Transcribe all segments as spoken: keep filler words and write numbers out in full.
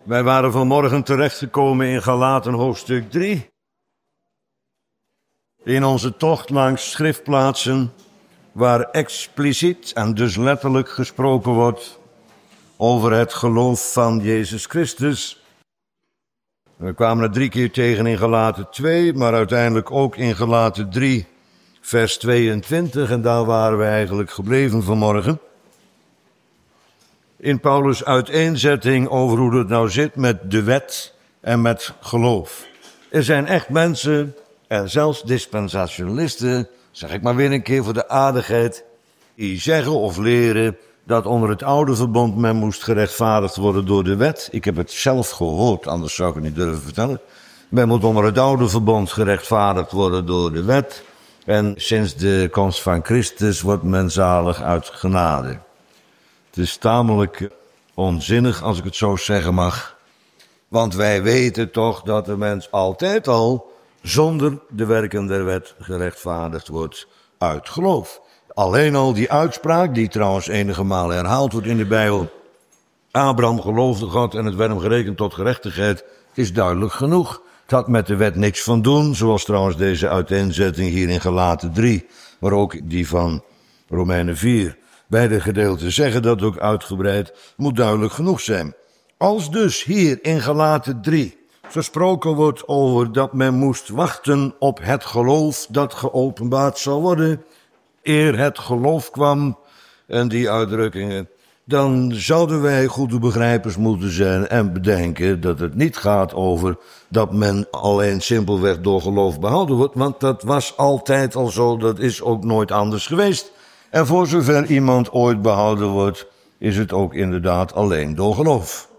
Wij waren vanmorgen terechtgekomen in Galaten hoofdstuk drie. In onze tocht langs schriftplaatsen waar expliciet en dus letterlijk gesproken wordt over het geloof van Jezus Christus. We kwamen er drie keer tegen in Galaten twee, maar uiteindelijk ook in Galaten drie, vers tweeëntwintig. En daar waren we eigenlijk gebleven vanmorgen. In Paulus' uiteenzetting over hoe het nou zit met de wet en met geloof. Er zijn echt mensen, en zelfs dispensationalisten, zeg ik maar weer een keer voor de aardigheid, die zeggen of leren dat onder het oude verbond men moest gerechtvaardigd worden door de wet. Ik heb het zelf gehoord, anders zou ik het niet durven vertellen. Men moet onder het oude verbond gerechtvaardigd worden door de wet. En sinds de komst van Christus wordt men zalig uit genade. Het is tamelijk onzinnig, als ik het zo zeggen mag. Want wij weten toch dat de mens altijd al zonder de werken der wet gerechtvaardigd wordt uit geloof. Alleen al die uitspraak, die trouwens enige malen herhaald wordt in de Bijbel. Abraham geloofde God en het werd hem gerekend tot gerechtigheid, is duidelijk genoeg. Het had met de wet niks van doen, zoals trouwens deze uiteenzetting hier in Galaten drie, maar ook die van Romeinen vier. Beide gedeelten zeggen dat ook uitgebreid, moet duidelijk genoeg zijn. Als dus hier in Galaten drie gesproken wordt over dat men moest wachten op het geloof dat geopenbaard zal worden, eer het geloof kwam, en die uitdrukkingen, dan zouden wij goede begrijpers moeten zijn en bedenken dat het niet gaat over dat men alleen simpelweg door geloof behouden wordt, want dat was altijd al zo, dat is ook nooit anders geweest. En voor zover iemand ooit behouden wordt, is het ook inderdaad alleen door geloof.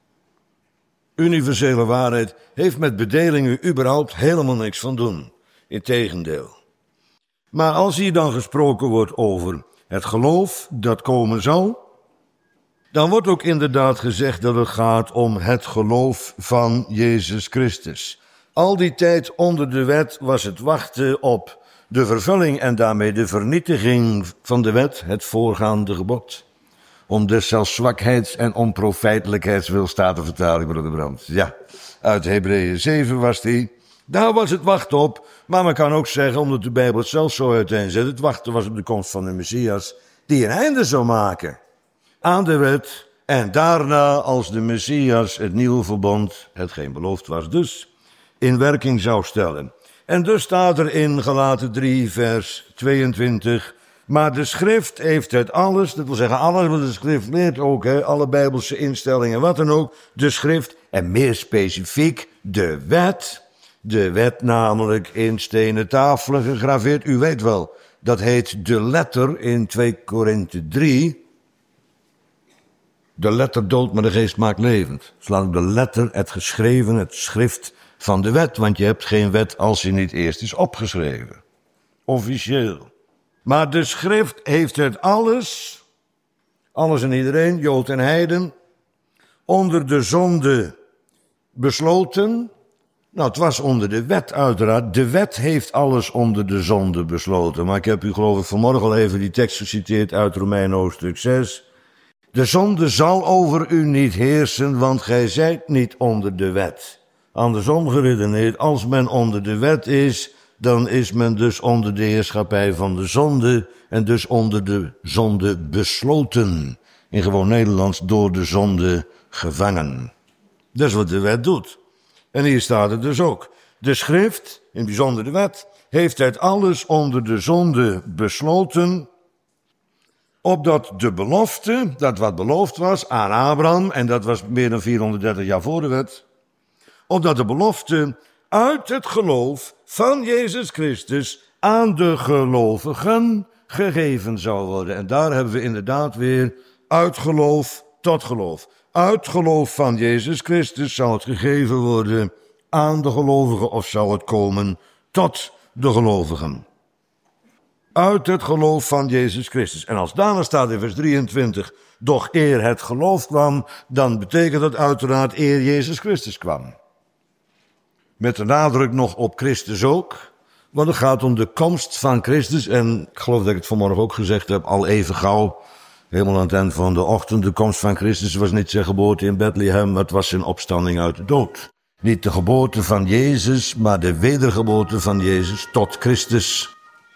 Universele waarheid heeft met bedelingen überhaupt helemaal niks van doen. Integendeel. Maar als hier dan gesproken wordt over het geloof dat komen zal, dan wordt ook inderdaad gezegd dat het gaat om het geloof van Jezus Christus. Al die tijd onder de wet was het wachten op de vervulling en daarmee de vernietiging van de wet, het voorgaande gebod. Om des zelfs zwakheids- en onprofijtelijkheidswil, staat de vertaling, broeder Brandt. Ja, uit Hebreeën zeven was die. Daar was het wachten op, maar men kan ook zeggen, omdat de Bijbel het zelf zo uiteenzet, het wachten was op de komst van de Messias, die een einde zou maken aan de wet. En daarna, als de Messias het nieuwe verbond, hetgeen beloofd was dus, in werking zou stellen. En dus staat er in Galaten drie, vers tweeëntwintig, maar de schrift heeft het alles, dat wil zeggen alles wat de schrift leert ook, hè, alle bijbelse instellingen, wat dan ook, de schrift, en meer specifiek de wet, de wet namelijk in stenen tafelen gegraveerd, u weet wel, dat heet de letter in twee Korinthe drie, de letter doodt, maar de geest maakt levend. Slaan de letter, het geschreven, het schrift van de wet, want je hebt geen wet als die niet eerst is opgeschreven. Officieel. Maar de schrift heeft het alles, alles en iedereen, Jood en heiden, onder de zonde besloten. Nou, het was onder de wet uiteraard. De wet heeft alles onder de zonde besloten. Maar ik heb u geloof ik vanmorgen al even die tekst geciteerd uit Romeinen hoofdstuk zes. De zonde zal over u niet heersen, want gij zijt niet onder de wet. Andersom geredeneerd, als men onder de wet is, dan is men dus onder de heerschappij van de zonde en dus onder de zonde besloten. In gewoon Nederlands, door de zonde gevangen. Dat is wat de wet doet. En hier staat het dus ook. De schrift, in bijzonder de wet, heeft het alles onder de zonde besloten, opdat de belofte, dat wat beloofd was aan Abraham, en dat was meer dan vierhonderddertig jaar voor de wet, opdat de belofte uit het geloof van Jezus Christus aan de gelovigen gegeven zou worden. En daar hebben we inderdaad weer uit geloof tot geloof. Uit geloof van Jezus Christus zou het gegeven worden aan de gelovigen, of zou het komen tot de gelovigen. Uit het geloof van Jezus Christus. En als daarna staat in vers drieëntwintig, doch eer het geloof kwam, dan betekent dat uiteraard eer Jezus Christus kwam. Met de nadruk nog op Christus ook, want het gaat om de komst van Christus. En ik geloof dat ik het vanmorgen ook gezegd heb, al even gauw. Helemaal aan het eind van de ochtend, de komst van Christus was niet zijn geboorte in Bethlehem, maar het was zijn opstanding uit de dood. Niet de geboorte van Jezus, maar de wedergeboorte van Jezus tot Christus.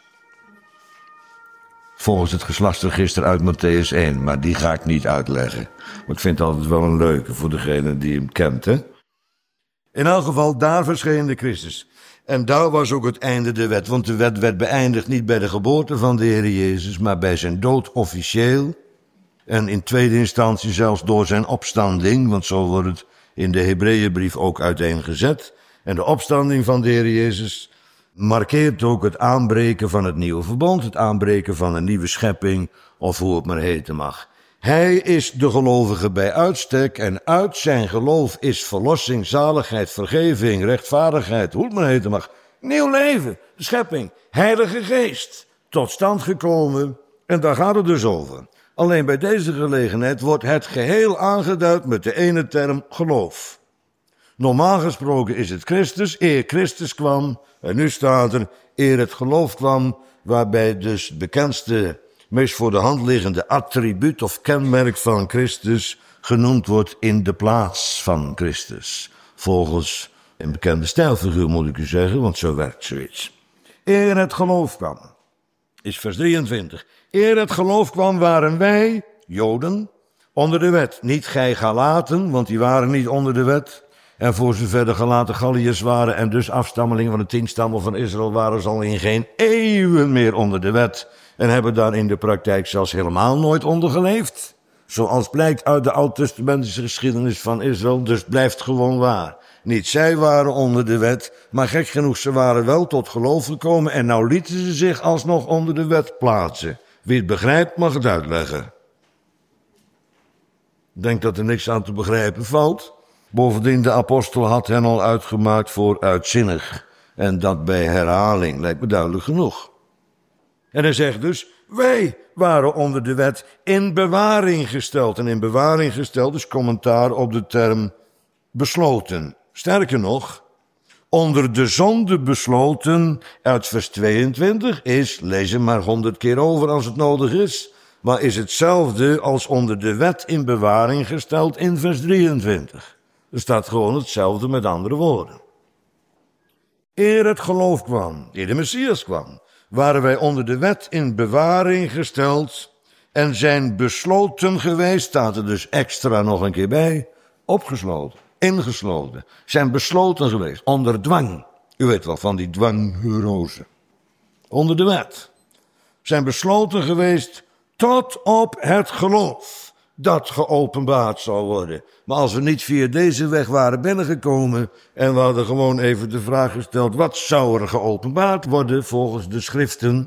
Volgens het geslachtsregister uit Mattheüs één, maar die ga ik niet uitleggen. Maar ik vind het altijd wel een leuke voor degene die hem kent, hè. In elk geval, daar verscheen de Christus. En daar was ook het einde der wet, want de wet werd beëindigd niet bij de geboorte van de Heer Jezus, maar bij zijn dood officieel. En in tweede instantie zelfs door zijn opstanding, want zo wordt het in de Hebreeënbrief ook uiteengezet. En de opstanding van de Heer Jezus markeert ook het aanbreken van het nieuwe verbond, het aanbreken van een nieuwe schepping, of hoe het maar heten mag. Hij is de gelovige bij uitstek en uit zijn geloof is verlossing, zaligheid, vergeving, rechtvaardigheid, hoe het maar heten mag. Nieuw leven, de schepping, Heilige Geest, tot stand gekomen en daar gaat het dus over. Alleen bij deze gelegenheid wordt het geheel aangeduid met de ene term geloof. Normaal gesproken is het Christus, eer Christus kwam, en nu staat er eer het geloof kwam, waarbij dus het bekendste, meest voor de hand liggende attribuut of kenmerk van Christus genoemd wordt in de plaats van Christus. Volgens een bekende stijlfiguur moet ik u zeggen, want zo werkt zoiets. Eer het geloof kwam, is vers drieëntwintig. Eer het geloof kwam waren wij, Joden, onder de wet. Niet gij Galaten, want die waren niet onder de wet. En voor zover de Galaten Galliërs waren en dus afstammelingen van de tien stammen van Israël waren ze al in geen eeuwen meer onder de wet. En hebben daar in de praktijk zelfs helemaal nooit onder geleefd. Zoals blijkt uit de oud-testamentische geschiedenis van Israël, dus blijft gewoon waar. Niet zij waren onder de wet, maar gek genoeg, ze waren wel tot geloof gekomen en nou lieten ze zich alsnog onder de wet plaatsen. Wie het begrijpt mag het uitleggen. Ik denk dat er niks aan te begrijpen valt. Bovendien, de apostel had hen al uitgemaakt voor uitzinnig. En dat bij herhaling lijkt me duidelijk genoeg. En hij zegt dus, wij waren onder de wet in bewaring gesteld. En in bewaring gesteld is commentaar op de term besloten. Sterker nog, onder de zonde besloten uit vers tweeëntwintig is, lees hem maar honderd keer over als het nodig is, maar is hetzelfde als onder de wet in bewaring gesteld in vers drieëntwintig. Er staat gewoon hetzelfde met andere woorden. Eer het geloof kwam, eer de Messias kwam, waren wij onder de wet in bewaring gesteld en zijn besloten geweest, staat er dus extra nog een keer bij, opgesloten, ingesloten, zijn besloten geweest, onder dwang. U weet wel, van die dwangneurose. Onder de wet. Zijn besloten geweest tot op het geloof dat geopenbaard zou worden. Maar als we niet via deze weg waren binnengekomen en we hadden gewoon even de vraag gesteld, wat zou er geopenbaard worden volgens de schriften?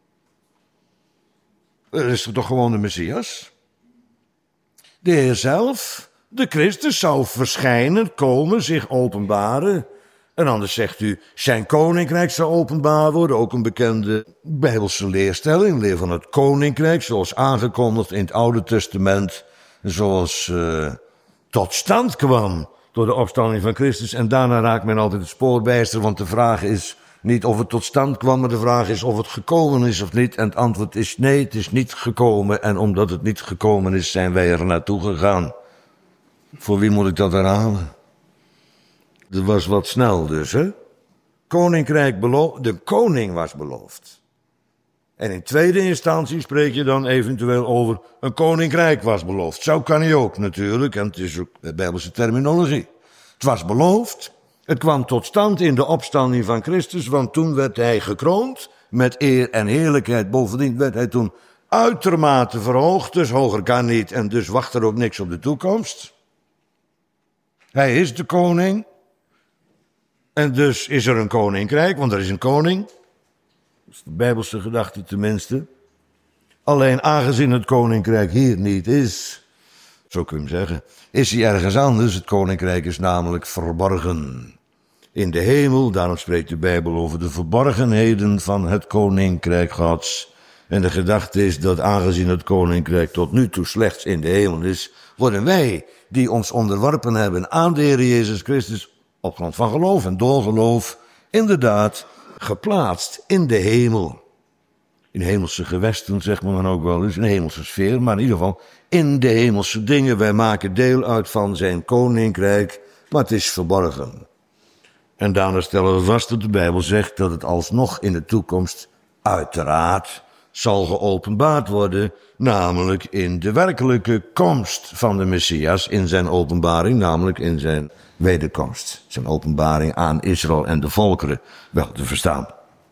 Er is er toch gewoon de Messias? De Heer zelf, de Christus, zou verschijnen, komen, zich openbaren. En anders zegt u, zijn koninkrijk zou openbaar worden. Ook een bekende Bijbelse leerstelling, leer van het koninkrijk, zoals aangekondigd in het Oude Testament, zoals uh, tot stand kwam door de opstanding van Christus. En daarna raakt men altijd het spoor bijster, want de vraag is niet of het tot stand kwam, maar de vraag is of het gekomen is of niet. En het antwoord is nee, het is niet gekomen. En omdat het niet gekomen is, zijn wij er naartoe gegaan. Voor wie moet ik dat herhalen? Dat was wat snel dus, hè? Koninkrijk beloofd, de koning was beloofd. En in tweede instantie spreek je dan eventueel over een koninkrijk was beloofd. Zo kan hij ook natuurlijk, en het is ook de Bijbelse terminologie. Het was beloofd, het kwam tot stand in de opstanding van Christus, want toen werd hij gekroond met eer en heerlijkheid. Bovendien werd hij toen uitermate verhoogd, dus hoger kan niet en dus wacht er ook niks op de toekomst. Hij is de koning. En dus is er een koninkrijk, want er is een koning. Dat is de Bijbelse gedachte tenminste. Alleen aangezien het koninkrijk hier niet is, zo kun je hem zeggen, is hij ergens anders. Het koninkrijk is namelijk verborgen in de hemel. Daarom spreekt de Bijbel over de verborgenheden van het koninkrijk Gods. En de gedachte is dat aangezien het koninkrijk tot nu toe slechts in de hemel is, worden wij, die ons onderworpen hebben aan de Heer Jezus Christus, op grond van geloof en doorgeloof, inderdaad geplaatst in de hemel. in hemelse gewesten, zegt men dan ook wel eens, in de hemelse sfeer, maar in ieder geval in de hemelse dingen. Wij maken deel uit van zijn koninkrijk, maar het is verborgen. En daarna stellen we vast dat de Bijbel zegt dat het alsnog in de toekomst uiteraard zal geopenbaard worden, namelijk in de werkelijke komst van de Messias, in zijn openbaring, namelijk in zijn wederkomst. Zijn openbaring aan Israël en de volkeren wel te verstaan.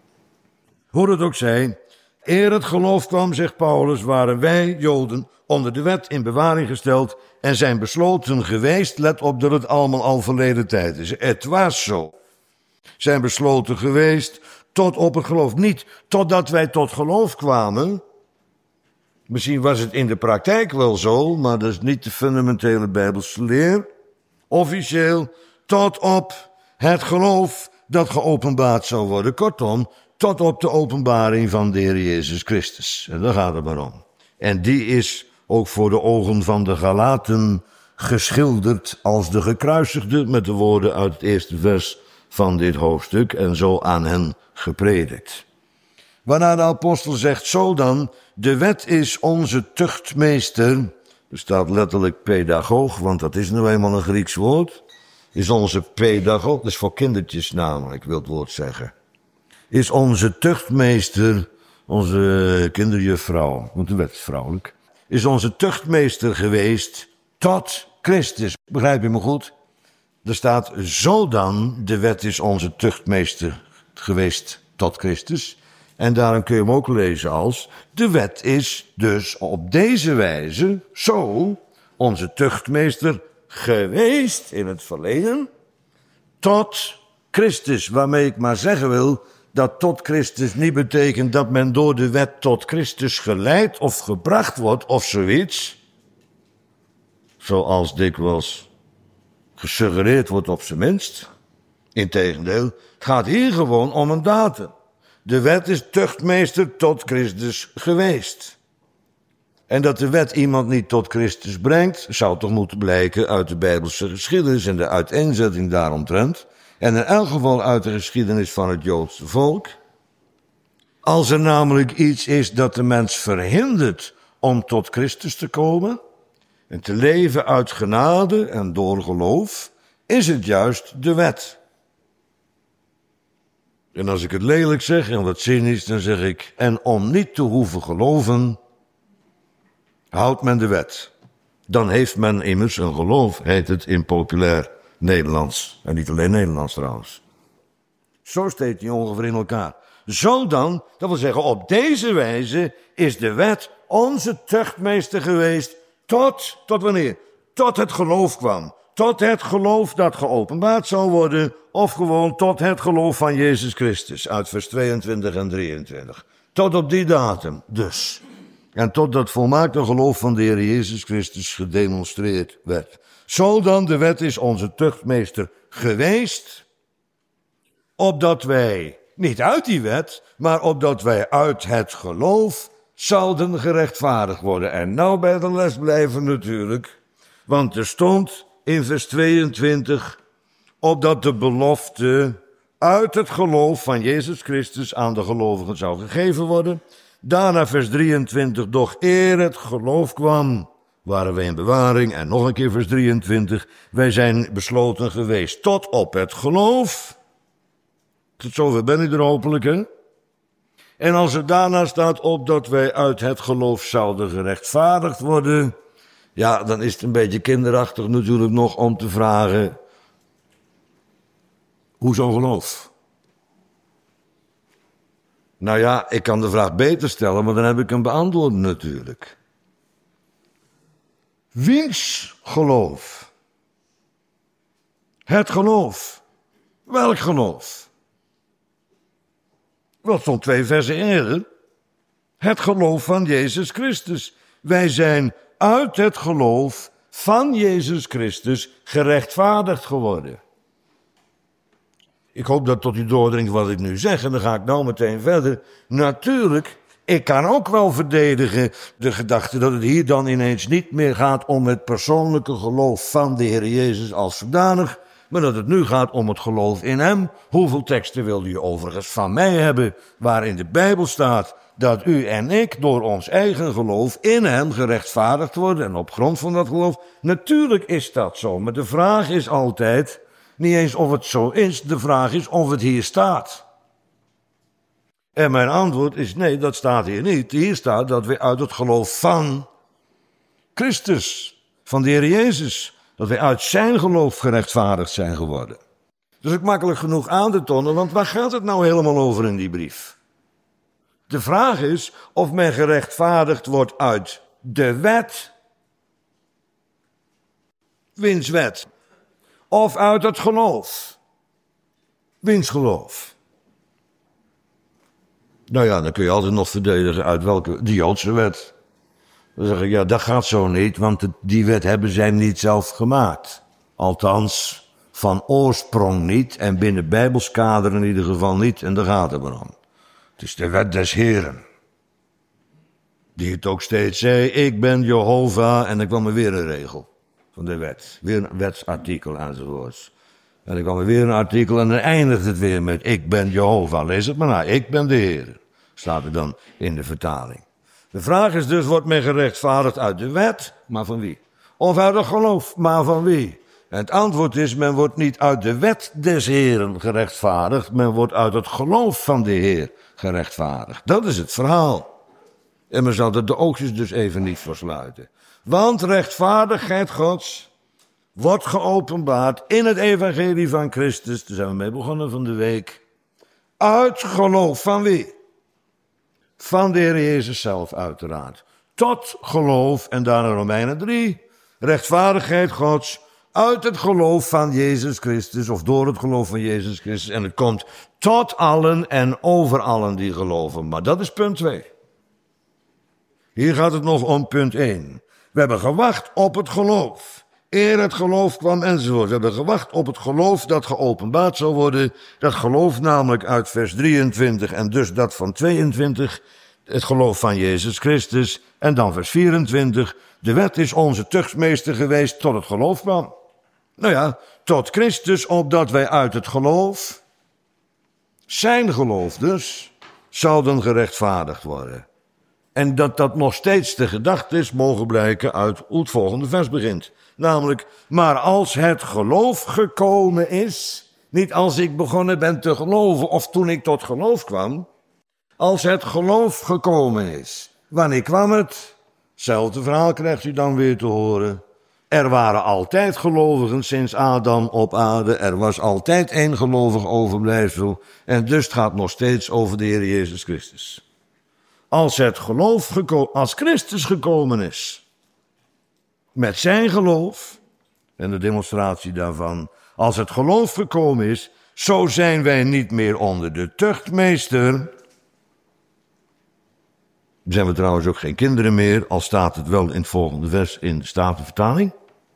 Hoe het ook zij, eer het geloof kwam, zegt Paulus, waren wij, Joden, onder de wet in bewaring gesteld en zijn besloten geweest, let op dat het allemaal al verleden tijd is. Het was zo. Zijn besloten geweest tot op het geloof. Niet totdat wij tot geloof kwamen. Misschien was het in de praktijk wel zo, maar dat is niet de fundamentele Bijbelse leer. Officieel tot op het geloof dat geopenbaard zou worden. Kortom, tot op de openbaring van de Heer Jezus Christus. En daar gaat het maar om. En die is ook voor de ogen van de Galaten geschilderd als de gekruisigde, met de woorden uit het eerste vers van dit hoofdstuk, en zo aan hen gepredikt. Waarna de apostel zegt, zo dan, de wet is onze tuchtmeester, er staat letterlijk pedagoog, want dat is nu eenmaal een Grieks woord, is onze pedagoog, dat is voor kindertjes namelijk, wil het woord zeggen, is onze tuchtmeester, onze kinderjuffrouw, want de wet is vrouwelijk, is onze tuchtmeester geweest tot Christus. Begrijp je me goed? Er staat, zo dan, de wet is onze tuchtmeester geweest tot Christus. En daarom kun je hem ook lezen als, de wet is dus op deze wijze, zo, onze tuchtmeester geweest in het verleden, tot Christus. Waarmee ik maar zeggen wil, dat tot Christus niet betekent dat men door de wet tot Christus geleid of gebracht wordt of zoiets. Zoals dikwijls gesuggereerd wordt op zijn minst. Integendeel, het gaat hier gewoon om een datum. De wet is tuchtmeester tot Christus geweest. En dat de wet iemand niet tot Christus brengt, zou toch moeten blijken uit de Bijbelse geschiedenis en de uiteenzetting daaromtrent. En in elk geval uit de geschiedenis van het Joodse volk. Als er namelijk iets is dat de mens verhindert om tot Christus te komen en te leven uit genade en door geloof, is het juist de wet. En als ik het lelijk zeg en wat cynisch, dan zeg ik, en om niet te hoeven geloven, houdt men de wet. Dan heeft men immers een geloof, heet het in populair Nederlands. En niet alleen Nederlands trouwens. Zo steekt die ongeveer in elkaar. Zo dan, dat wil zeggen, op deze wijze is de wet onze tuchtmeester geweest tot, tot wanneer? Tot het geloof kwam. Tot het geloof dat geopenbaard zou worden, of gewoon tot het geloof van Jezus Christus, uit vers tweeëntwintig en drieëntwintig. Tot op die datum dus. En tot dat volmaakte geloof van de Heer Jezus Christus gedemonstreerd werd. Zo dan, de wet is onze tuchtmeester geweest, opdat wij, niet uit die wet, maar opdat wij uit het geloof zouden gerechtvaardigd worden. En nou bij de les blijven natuurlijk, want er stond in vers tweeëntwintig, opdat de belofte uit het geloof van Jezus Christus aan de gelovigen zou gegeven worden. Daarna vers drieëntwintig, doch eer het geloof kwam, waren wij in bewaring. En nog een keer vers drieëntwintig, wij zijn besloten geweest tot op het geloof. Tot zover ben ik er hopelijk, hè? En als er daarna staat opdat wij uit het geloof zouden gerechtvaardigd worden, ja, dan is het een beetje kinderachtig natuurlijk nog om te vragen, hoe zo'n geloof? Nou ja, ik kan de vraag beter stellen, maar dan heb ik hem beantwoord natuurlijk. Wiens geloof? Het geloof. Welk geloof? Wel, stond twee versen eerder. Het geloof van Jezus Christus. Wij zijn uit het geloof van Jezus Christus gerechtvaardigd geworden. Ik hoop dat tot u doordringt wat ik nu zeg en dan ga ik nou meteen verder. Natuurlijk, ik kan ook wel verdedigen de gedachte dat het hier dan ineens niet meer gaat om het persoonlijke geloof van de Heer Jezus als zodanig, maar dat het nu gaat om het geloof in hem. Hoeveel teksten wilde u overigens van mij hebben, waar in de Bijbel staat dat u en ik door ons eigen geloof in hem gerechtvaardigd worden en op grond van dat geloof? Natuurlijk is dat zo, maar de vraag is altijd niet eens of het zo is, de vraag is of het hier staat. En mijn antwoord is nee, dat staat hier niet. Hier staat dat we uit het geloof van Christus, van de Heer Jezus, dat wij uit zijn geloof gerechtvaardigd zijn geworden. Dat is ook makkelijk genoeg aan te tonen, want waar gaat het nou helemaal over in die brief? De vraag is of men gerechtvaardigd wordt uit de wet, wiens wet, of uit het geloof, wiens geloof. Nou ja, dan kun je altijd nog verdedigen uit welke, de Joodse wet. Dan zeg ik, ja, dat gaat zo niet, want die wet hebben zij niet zelf gemaakt. Althans, van oorsprong niet en binnen Bijbelskader in ieder geval niet. En daar gaat het maar om. Het is de wet des Heren. Die het ook steeds zei, ik ben Jehovah, en dan kwam er weer een regel van de wet. Weer een wetsartikel enzovoorts. En dan kwam er weer een artikel en dan eindigt het weer met, ik ben Jehovah. Lees het maar na, ik ben de Heer. Staat er dan in de vertaling. De vraag is dus, wordt men gerechtvaardigd uit de wet, maar van wie? Of uit het geloof, maar van wie? En het antwoord is, men wordt niet uit de wet des Heeren gerechtvaardigd, men wordt uit het geloof van de Heer gerechtvaardigd. Dat is het verhaal. En men zal er de oogjes dus even niet versluiten. Want rechtvaardigheid Gods wordt geopenbaard in het evangelie van Christus, daar zijn we mee begonnen van de week, uit geloof van wie? Van de Heer Jezus zelf uiteraard. Tot geloof, en daarna Romeinen drie, rechtvaardigheid Gods uit het geloof van Jezus Christus, of door het geloof van Jezus Christus. En het komt tot allen en over allen die geloven. Maar dat is punt twee. Hier gaat het nog om punt één. We hebben gewacht op het geloof. Eer het geloof kwam enzovoort. We hebben gewacht op het geloof dat geopenbaard zou worden. Dat geloof namelijk uit vers drieëntwintig en dus dat van tweeëntwintig. Het geloof van Jezus Christus. En dan vers vierentwintig. De wet is onze tuchtmeester geweest tot het geloof kwam. Nou ja, tot Christus, opdat wij uit het geloof, zijn geloof dus, zouden gerechtvaardigd worden. En dat dat nog steeds de gedachte is, mogen blijken uit hoe het volgende vers begint. Namelijk, maar als het geloof gekomen is, niet als ik begonnen ben te geloven of toen ik tot geloof kwam. Als het geloof gekomen is. Wanneer kwam het? Hetzelfde verhaal krijgt u dan weer te horen. Er waren altijd gelovigen sinds Adam op aarde. Er was altijd één gelovig overblijfsel. En dus het gaat nog steeds over de Heer Jezus Christus. Als het geloof geko- als Christus gekomen is, met zijn geloof, en de demonstratie daarvan, als het geloof gekomen is, zo zijn wij niet meer onder de tuchtmeester. Zijn we trouwens ook geen kinderen meer, al staat het wel in het volgende vers in de Statenvertaling.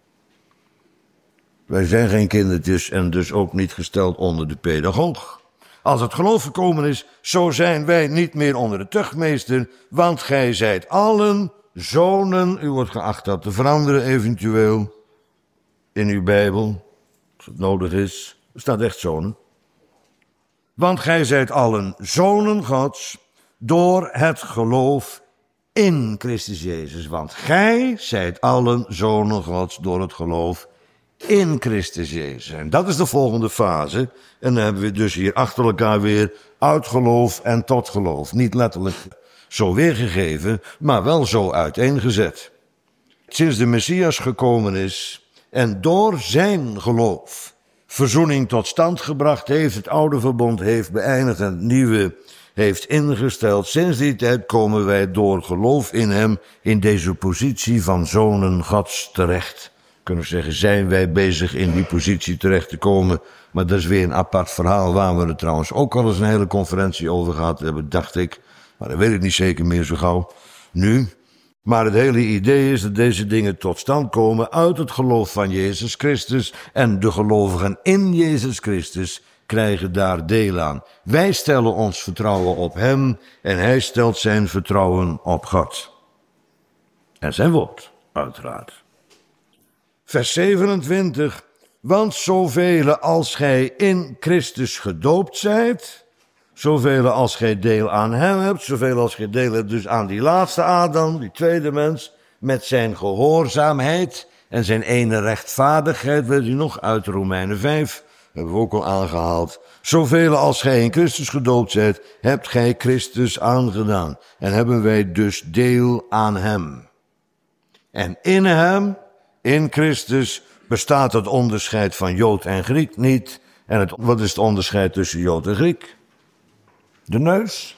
Wij zijn geen kindertjes en dus ook niet gesteld onder de pedagoog. Als het geloof gekomen is, zo zijn wij niet meer onder de tuchtmeester, want gij zijt allen zonen. U wordt geacht dat te veranderen eventueel in uw Bijbel, als het nodig is. Er staat echt zonen. Want gij zijt allen zonen Gods door het geloof in Christus Jezus. Want gij zijt allen zonen Gods door het geloof in Christus Jezus. En dat is de volgende fase. En dan hebben we dus hier achter elkaar weer uit geloof en tot geloof. Niet letterlijk zo weergegeven, maar wel zo uiteengezet. Sinds de Messias gekomen is en door zijn geloof verzoening tot stand gebracht heeft, het oude verbond heeft beëindigd en het nieuwe heeft ingesteld. Sinds die tijd komen wij door geloof in hem in deze positie van zonen Gods terecht. Kunnen we zeggen, zijn wij bezig in die positie terecht te komen. Maar dat is weer een apart verhaal waar we er trouwens ook al eens een hele conferentie over gehad hebben, dacht ik. Maar dat weet ik niet zeker meer zo gauw nu. Maar het hele idee is dat deze dingen tot stand komen uit het geloof van Jezus Christus. En de gelovigen in Jezus Christus krijgen daar deel aan. Wij stellen ons vertrouwen op hem en hij stelt zijn vertrouwen op God. En zijn woord, uiteraard. Vers zevenentwintig. Want zoveel als gij in Christus gedoopt zijt, zoveel als gij deel aan hem hebt, zoveel als gij deel hebt dus aan die laatste Adam, die tweede mens, met zijn gehoorzaamheid en zijn ene rechtvaardigheid, weet u nog, uit Romeinen vijf, hebben we ook al aangehaald. Zoveel als gij in Christus gedoopt zijt, hebt gij Christus aangedaan. En hebben wij dus deel aan hem. En in hem, in Christus, bestaat het onderscheid van Jood en Griek niet. En het, wat is het onderscheid tussen Jood en Griek? De neus.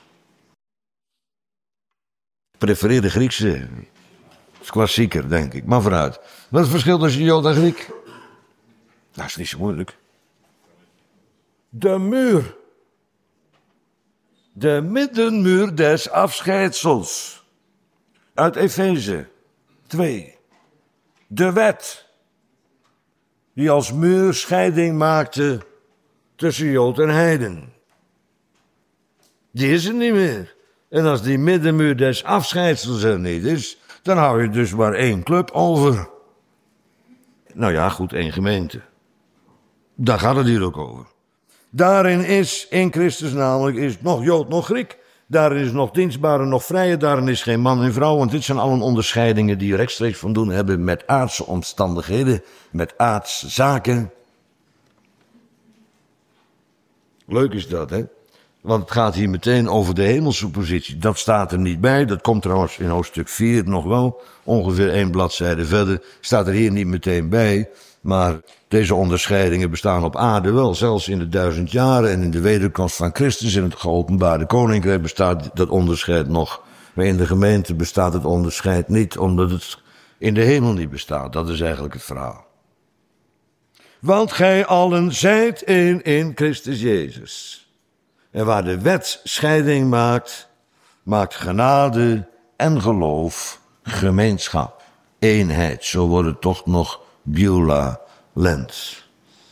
Ik prefereer de Griekse. Dat is klassieker, denk ik. Maar vooruit. Wat is het verschil tussen Jood en Griek? Dat is niet zo moeilijk. De muur. De middenmuur des afscheidsels. Uit Efeze twee. De wet. Die als muur scheiding maakte tussen Jood en heiden. Die is er niet meer. En als die middenmuur des afscheidsels er niet is, dan hou je dus maar één club over. Nou ja, goed, één gemeente. Daar gaat het hier ook over. Daarin is, in Christus namelijk, is nog Jood, nog Griek. Daarin is nog dienstbare, nog vrije. Daarin is geen man en vrouw. Want dit zijn allen onderscheidingen die rechtstreeks van doen hebben met aardse omstandigheden. Met aardse zaken. Leuk is dat, hè? Want het gaat hier meteen over de hemelse positie. Dat staat er niet bij. Dat komt trouwens in hoofdstuk vier nog wel. Ongeveer één bladzijde verder. Staat er hier niet meteen bij. Maar deze onderscheidingen bestaan op aarde wel. Zelfs in de duizend jaren en in de wederkomst van Christus. In het geopenbaarde koninkrijk bestaat dat onderscheid nog. Maar in de gemeente bestaat het onderscheid niet. Omdat het in de hemel niet bestaat. Dat is eigenlijk het verhaal. Want gij allen zijt één in Christus Jezus. En waar de wet scheiding maakt, maakt genade en geloof gemeenschap, eenheid. Zo wordt het toch nog Beulah Land.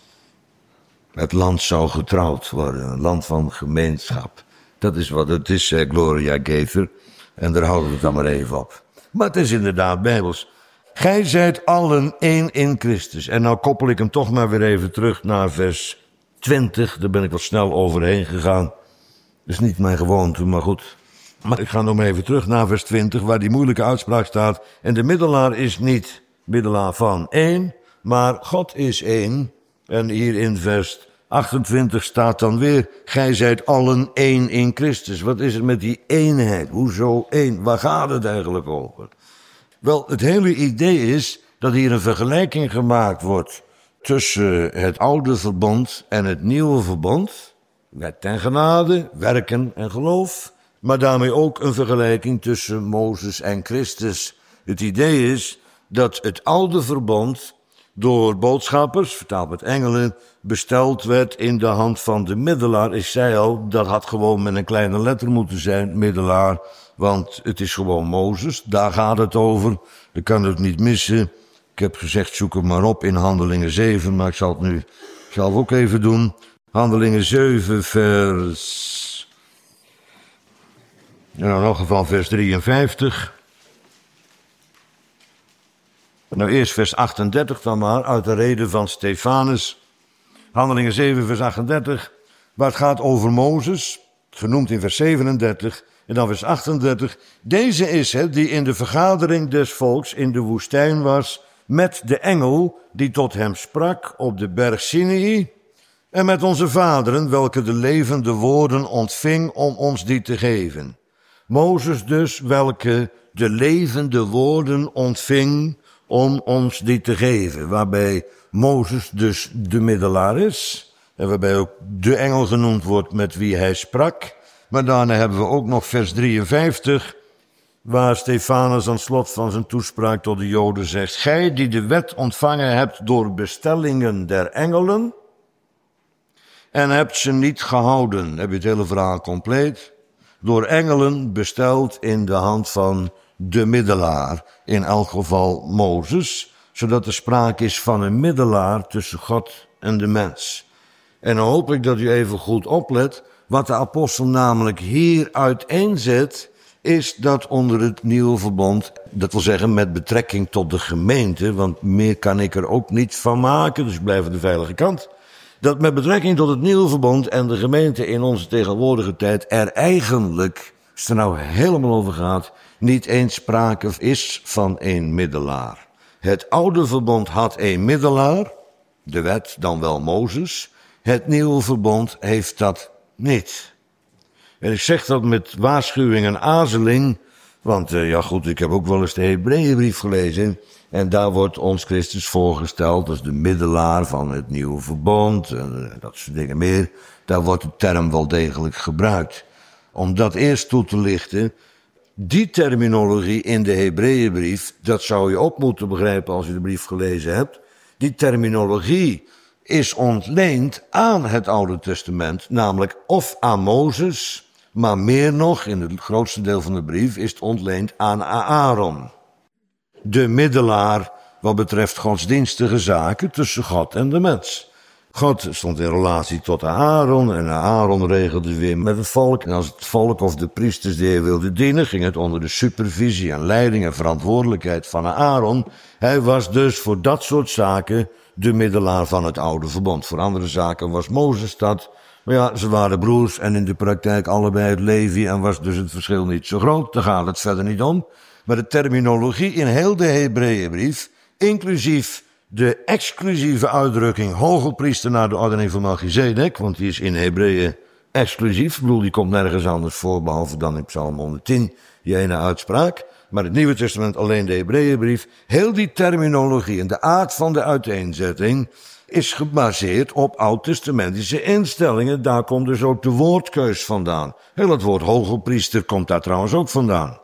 Het land zou getrouwd worden, een land van gemeenschap. Dat is wat het is, zei Gloria Gaither. En daar houden we het dan maar even op. Maar het is inderdaad bijbels. Gij zijt allen één in Christus. En nou koppel ik hem toch maar weer even terug naar vers twintig, daar ben ik wat snel overheen gegaan. Dat is niet mijn gewoonte, maar goed. Maar ik ga nog maar even terug naar vers twintig, waar die moeilijke uitspraak staat. En de middelaar is niet middelaar van één, maar God is één. En hier in vers achtentwintig staat dan weer, gij zijt allen één in Christus. Wat is er met die eenheid? Hoezo één? Waar gaat het eigenlijk over? Wel, het hele idee is dat hier een vergelijking gemaakt wordt tussen het oude verbond en het nieuwe verbond. Wet en genade, werken en geloof. Maar daarmee ook een vergelijking tussen Mozes en Christus. Het idee is dat het oude verbond door boodschappers, vertaald met engelen, besteld werd in de hand van de middelaar. Ik zei al, dat had gewoon met een kleine letter moeten zijn, middelaar. Want het is gewoon Mozes, daar gaat het over. Je kan het niet missen. Ik heb gezegd, zoek het maar op in Handelingen zeven, maar ik zal het nu zelf ook even doen. Handelingen zeven, vers... in elk geval vers drieënvijftig. Nou, eerst vers achtendertig dan maar, uit de reden van Stefanus. Handelingen zeven, vers achtendertig, waar het gaat over Mozes, genoemd in vers zevenendertig... En dan vers achtendertig. Deze is het die in de vergadering des volks in de woestijn was, met de engel die tot hem sprak op de berg Sinai, en met onze vaderen, welke de levende woorden ontving om ons die te geven. Mozes dus, welke de levende woorden ontving om ons die te geven. Waarbij Mozes dus de middelaar is, en waarbij ook de engel genoemd wordt met wie hij sprak. Maar daarna hebben we ook nog vers drieënvijftig, waar Stefanus aan het slot van zijn toespraak tot de Joden zegt, gij die de wet ontvangen hebt door bestellingen der engelen, en hebt ze niet gehouden. Heb je het hele verhaal compleet? Door engelen besteld in de hand van de middelaar, in elk geval Mozes, zodat er sprake is van een middelaar tussen God en de mens. En dan hoop ik dat u even goed oplet, wat de apostel namelijk hier uiteenzet, is dat onder het nieuwe verbond, dat wil zeggen met betrekking tot de gemeente, want meer kan ik er ook niet van maken, dus ik blijf aan de veilige kant, dat met betrekking tot het nieuwe verbond en de gemeente in onze tegenwoordige tijd er eigenlijk, als het er nou helemaal over gaat, niet eens sprake is van een middelaar. Het oude verbond had een middelaar, de wet dan wel Mozes. Het nieuwe verbond heeft dat niet. En ik zeg dat met waarschuwing en aarzeling, want uh, ja goed, ik heb ook wel eens de Hebreeënbrief gelezen en daar wordt ons Christus voorgesteld als de middelaar van het nieuwe verbond en uh, dat soort dingen meer. Daar wordt de term wel degelijk gebruikt. Om dat eerst toe te lichten, die terminologie in de Hebreeënbrief, dat zou je ook moeten begrijpen als je de brief gelezen hebt. Die terminologie is ontleend aan het Oude Testament, namelijk of aan Mozes, maar meer nog, in het grootste deel van de brief, is het ontleend aan Aaron. De middelaar wat betreft godsdienstige zaken tussen God en de mens. God stond in relatie tot Aaron en Aaron regelde weer met het volk. En als het volk of de priesters die hij wilde dienen, ging het onder de supervisie en leiding en verantwoordelijkheid van Aaron. Hij was dus voor dat soort zaken de middelaar van het oude verbond. Voor andere zaken was Mozes dat. Maar ja, ze waren broers en in de praktijk allebei uit Levi en was dus het verschil niet zo groot. Daar gaat het verder niet om. Maar de terminologie in heel de Hebreeënbrief, inclusief de exclusieve uitdrukking hogepriester naar de ordening van Melchizedek, want die is in Hebreeën exclusief. Ik bedoel, die komt nergens anders voor, behalve dan in Psalm honderdtien, die ene uitspraak. Maar het Nieuwe Testament alleen de Hebreeënbrief. Heel die terminologie en de aard van de uiteenzetting is gebaseerd op oud-testamentische instellingen. Daar komt dus ook de woordkeus vandaan. Heel het woord hogepriester komt daar trouwens ook vandaan.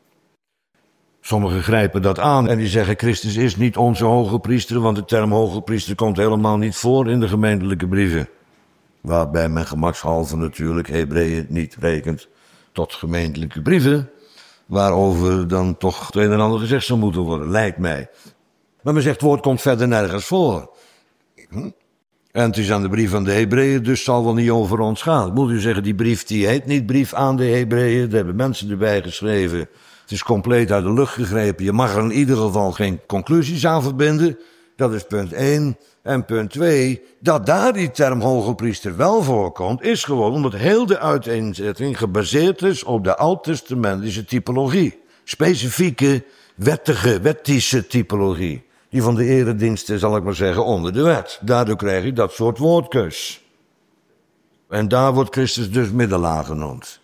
Sommigen grijpen dat aan en die zeggen Christus is niet onze hoge priester, want de term hoge priester komt helemaal niet voor in de gemeentelijke brieven. Waarbij men gemakshalve natuurlijk Hebreeën niet rekent tot gemeentelijke brieven, waarover dan toch het een en ander gezegd zou moeten worden, lijkt mij. Maar men zegt het woord komt verder nergens voor. Hm? En het is aan de brief van de Hebreeën, dus zal wel niet over ons gaan. Ik moet u zeggen, die brief die heet niet brief aan de Hebreeën, daar hebben mensen erbij geschreven. Het is compleet uit de lucht gegrepen. Je mag er in ieder geval geen conclusies aan verbinden. Dat is punt één. En punt twee, dat daar die term hoge priester wel voorkomt, is gewoon omdat heel de uiteenzetting gebaseerd is op de oud-testamentische typologie. Specifieke, wettige, wettische typologie. Die van de erediensten, zal ik maar zeggen, onder de wet. Daardoor krijg je dat soort woordkeus. En daar wordt Christus dus middelaar genoemd.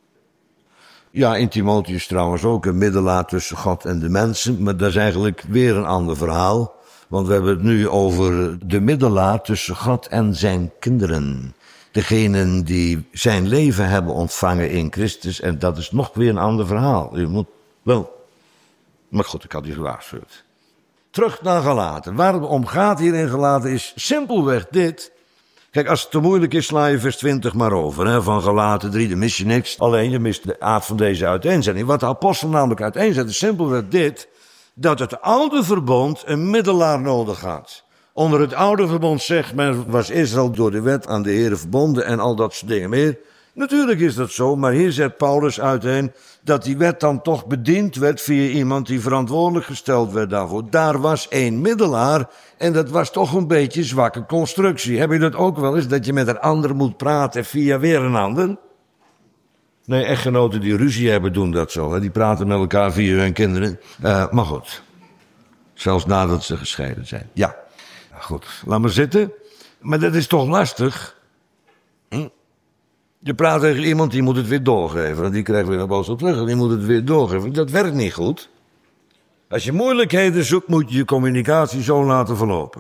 Ja, in Timotheus trouwens ook een middelaar tussen God en de mensen, maar dat is eigenlijk weer een ander verhaal. Want we hebben het nu over de middelaar tussen God en zijn kinderen. Degenen die zijn leven hebben ontvangen in Christus, en dat is nog weer een ander verhaal. U moet wel, maar goed, ik had u gewaarschuwd. Terug naar Galaten. Waar het om gaat hier in Galaten is simpelweg dit. Kijk, als het te moeilijk is, sla je vers twintig maar over, hè, van Galaten drie, dan mis je niks. Alleen je mist de aard van deze uiteenzetting. Wat de apostel namelijk uiteenzet is simpelweg dit, dat het oude verbond een middelaar nodig had. Onder het oude verbond zegt men, was Israël door de wet aan de Here verbonden en al dat soort dingen meer. Natuurlijk is dat zo, maar hier zet Paulus uiteen dat die wet dan toch bediend werd via iemand die verantwoordelijk gesteld werd daarvoor. Daar was één middelaar en dat was toch een beetje zwakke constructie. Heb je dat ook wel eens, dat je met een ander moet praten via weer een ander? Nee, echtgenoten die ruzie hebben doen dat zo. Hè? Die praten met elkaar via hun kinderen. Uh, maar goed, zelfs nadat ze gescheiden zijn. Ja, goed, laat maar zitten. Maar dat is toch lastig? Hm? Je praat tegen iemand, die moet het weer doorgeven. En die krijgt weer een boodschap terug en die moet het weer doorgeven. Dat werkt niet goed. Als je moeilijkheden zoekt, moet je je communicatie zo laten verlopen.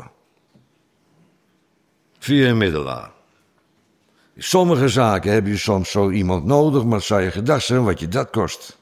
Via een middelaar. In sommige zaken heb je soms zo iemand nodig, maar zou je gedacht zijn wat je dat kost.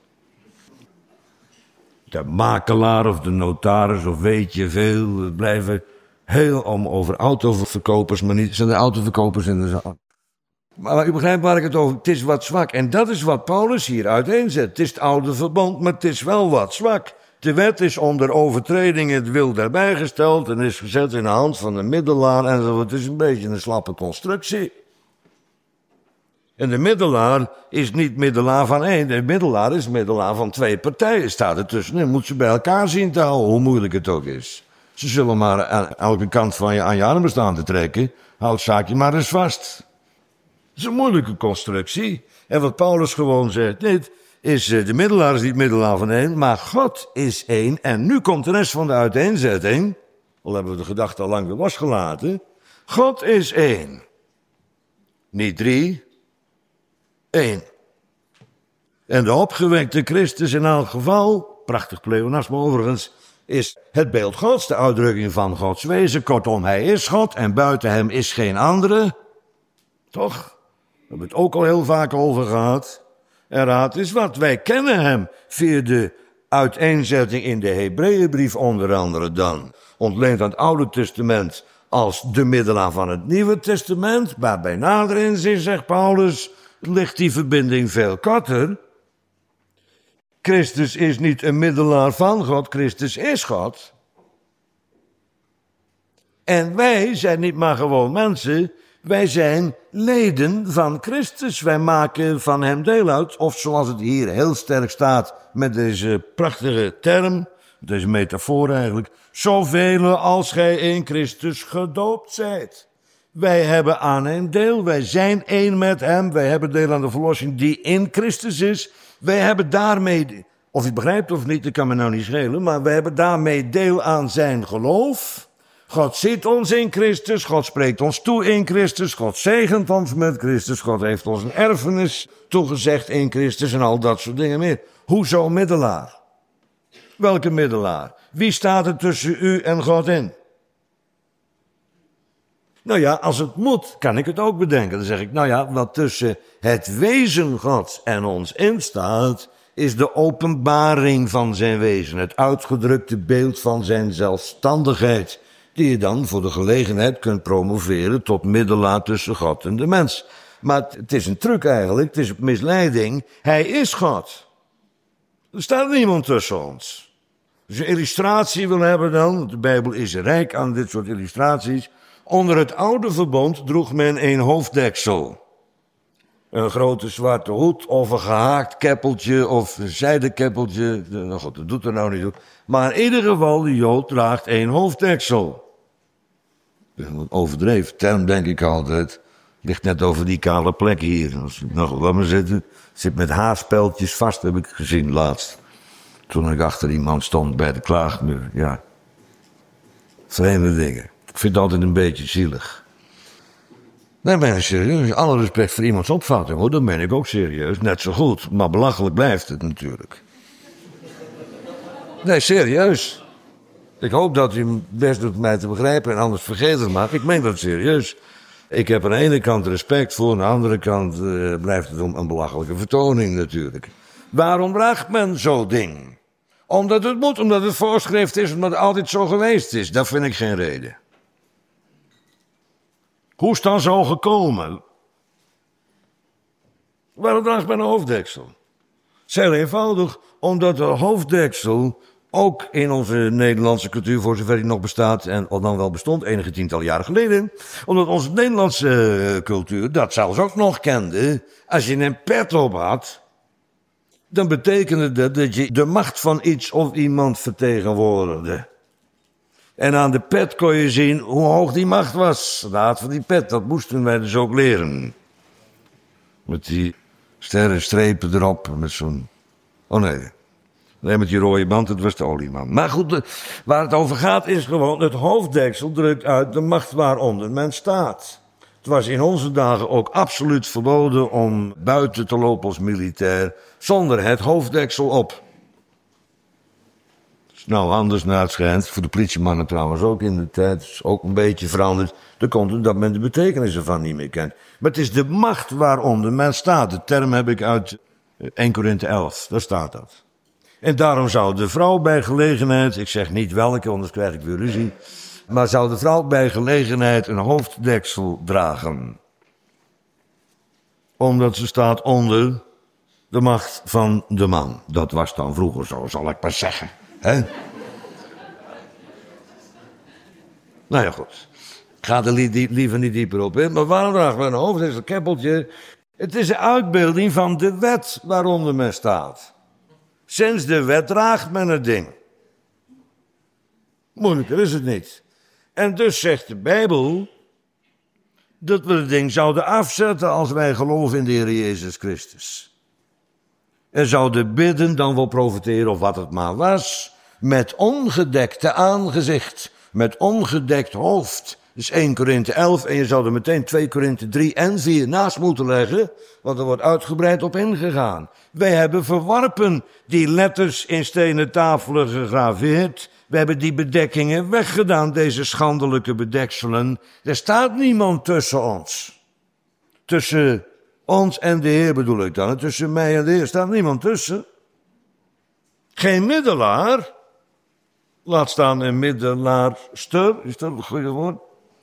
De makelaar of de notaris of weet je veel, het blijven heel om over autoverkopers, maar niet zijn de autoverkopers in de zaal. Maar u begrijpt waar ik het over, het is wat zwak. En dat is wat Paulus hier uiteenzet. Het is het oude verbond, maar het is wel wat zwak. De wet is onder overtreding het wil daarbij gesteld en is gezet in de hand van de middelaar. En het is een beetje een slappe constructie. En de middelaar is niet middelaar van één. De middelaar is middelaar van twee partijen. Staat er tussenin. Moet ze bij elkaar zien te houden, hoe moeilijk het ook is. Ze zullen maar aan elke kant van je aan je armen staan te trekken. Houd het zaakje maar eens vast. Dat is een moeilijke constructie. En wat Paulus gewoon zegt, dit is de middelaar is niet middelaar van één, maar God is één. En nu komt de rest van de uiteenzetting. Al hebben we de gedachte al lang weer losgelaten. God is één. Niet drie. Eén. En de opgewekte Christus in elk geval, prachtig pleonasme overigens, is het beeld Gods, de uitdrukking van Gods wezen. Kortom, hij is God en buiten hem is geen andere. Toch? Daar hebben we het ook al heel vaak over gehad. En raad is wat, wij kennen hem via de uiteenzetting in de Hebreeënbrief onder andere dan. Ontleend aan het Oude Testament als de middelaar van het Nieuwe Testament. Maar bij nader inzien, zegt Paulus, ligt die verbinding veel korter. Christus is niet een middelaar van God, Christus is God. En wij zijn niet maar gewoon mensen, wij zijn leden van Christus. Wij maken van hem deel uit, of zoals het hier heel sterk staat met deze prachtige term, deze metafoor eigenlijk, zoveel als gij in Christus gedoopt zijt. Wij hebben aan hem deel, wij zijn één met hem, wij hebben deel aan de verlossing die in Christus is. Wij hebben daarmee, of je het begrijpt of niet, dat kan me nou niet schelen, maar wij hebben daarmee deel aan zijn geloof. God ziet ons in Christus, God spreekt ons toe in Christus, God zegent ons met Christus, God heeft ons een erfenis toegezegd in Christus en al dat soort dingen meer. Hoezo middelaar? Welke middelaar? Wie staat er tussen u en God in? Nou ja, als het moet, kan ik het ook bedenken. Dan zeg ik, nou ja, wat tussen het wezen Gods en ons in staat, is de openbaring van zijn wezen. Het uitgedrukte beeld van zijn zelfstandigheid, die je dan voor de gelegenheid kunt promoveren tot middelaar tussen God en de mens. Maar het is een truc eigenlijk, het is een misleiding. Hij is God. Er staat niemand tussen ons. Als je een illustratie wil hebben dan, de Bijbel is rijk aan dit soort illustraties. Onder het oude verbond droeg men een hoofddeksel. Een grote zwarte hoed of een gehaakt keppeltje of een zijden keppeltje. Nou goed, dat doet er nou niet toe. Maar in ieder geval, de Jood draagt een hoofddeksel. Dat is een overdreven term, denk ik altijd. Ligt net over die kale plek hier. Als ik nog wat me zitten, zit met haarspeltjes vast, heb ik gezien laatst. Toen ik achter iemand stond bij de klaagmuur. Ja, vreemde dingen. Ik vind het altijd een beetje zielig. Nee, ben ik serieus. Alle respect voor iemands opvatting, hoor. Dan ben ik ook serieus. Net zo goed. Maar belachelijk blijft het natuurlijk. Nee, serieus. Ik hoop dat u het best doet mij te begrijpen en anders vergeet het maar. Ik meen dat serieus. Ik heb aan de ene kant respect voor, aan de andere kant uh, blijft het een belachelijke vertoning natuurlijk. Waarom draagt men zo'n ding? Omdat het moet, omdat het voorschrift is, omdat het altijd zo geweest is. Dat vind ik geen reden. Hoe is het dan zo gekomen? Waarom draagt men een hoofddeksel? Het is heel eenvoudig, omdat de hoofddeksel ook in onze Nederlandse cultuur, voor zover die nog bestaat, en dan wel bestond enige tientallen jaren geleden, omdat onze Nederlandse cultuur dat zelfs ook nog kende. Als je een pet op had, dan betekende dat dat je de macht van iets of iemand vertegenwoordigde. En aan de pet kon je zien hoe hoog die macht was. De aard van die pet, dat moesten wij dus ook leren. Met die sterrenstrepen erop, met zo'n... Oh nee, nee, met die rode band, het was de olieman. Maar goed, waar het over gaat is gewoon, het hoofddeksel drukt uit de macht waaronder men staat. Het was in onze dagen ook absoluut verboden om buiten te lopen als militair zonder het hoofddeksel op. Nou, anders naar het schijnt, voor de politiemannen trouwens ook in de tijd, is ook een beetje veranderd. Dat komt omdat men de betekenis ervan niet meer kent. Maar het is de macht waaronder men staat. De term heb ik uit Eerste Korinthe elf, daar staat dat. En daarom zou de vrouw bij gelegenheid, ik zeg niet welke, anders krijg ik weer ruzie, maar zou de vrouw bij gelegenheid een hoofddeksel dragen. Omdat ze staat onder de macht van de man. Dat was dan vroeger zo, zal ik maar zeggen. Hè? Nou ja, goed. Ik ga er li- liever niet dieper op in. Maar waarom dragen we een hoofddeksel? Een keppeltje. Het is een uitbeelding van de wet waaronder men staat. Sinds de wet draagt men het ding. Moeilijker is het niet. En dus zegt de Bijbel dat we het ding zouden afzetten als wij geloven in de Heer Jezus Christus. En zouden bidden, dan wel profiteren of wat het maar was, met ongedekte aangezicht, met ongedekt hoofd. Dus één Korinthe elf en je zou er meteen twee Korinthe drie en vier naast moeten leggen, want er wordt uitgebreid op ingegaan. Wij hebben verworpen die letters in stenen tafelen gegraveerd. We hebben die bedekkingen weggedaan, deze schandelijke bedekselen. Er staat niemand tussen ons. Tussen ons en de Heer bedoel ik dan. Tussen mij en de Heer staat niemand tussen. Geen middelaar. Laat staan een middelaarster. Is dat een goede woord?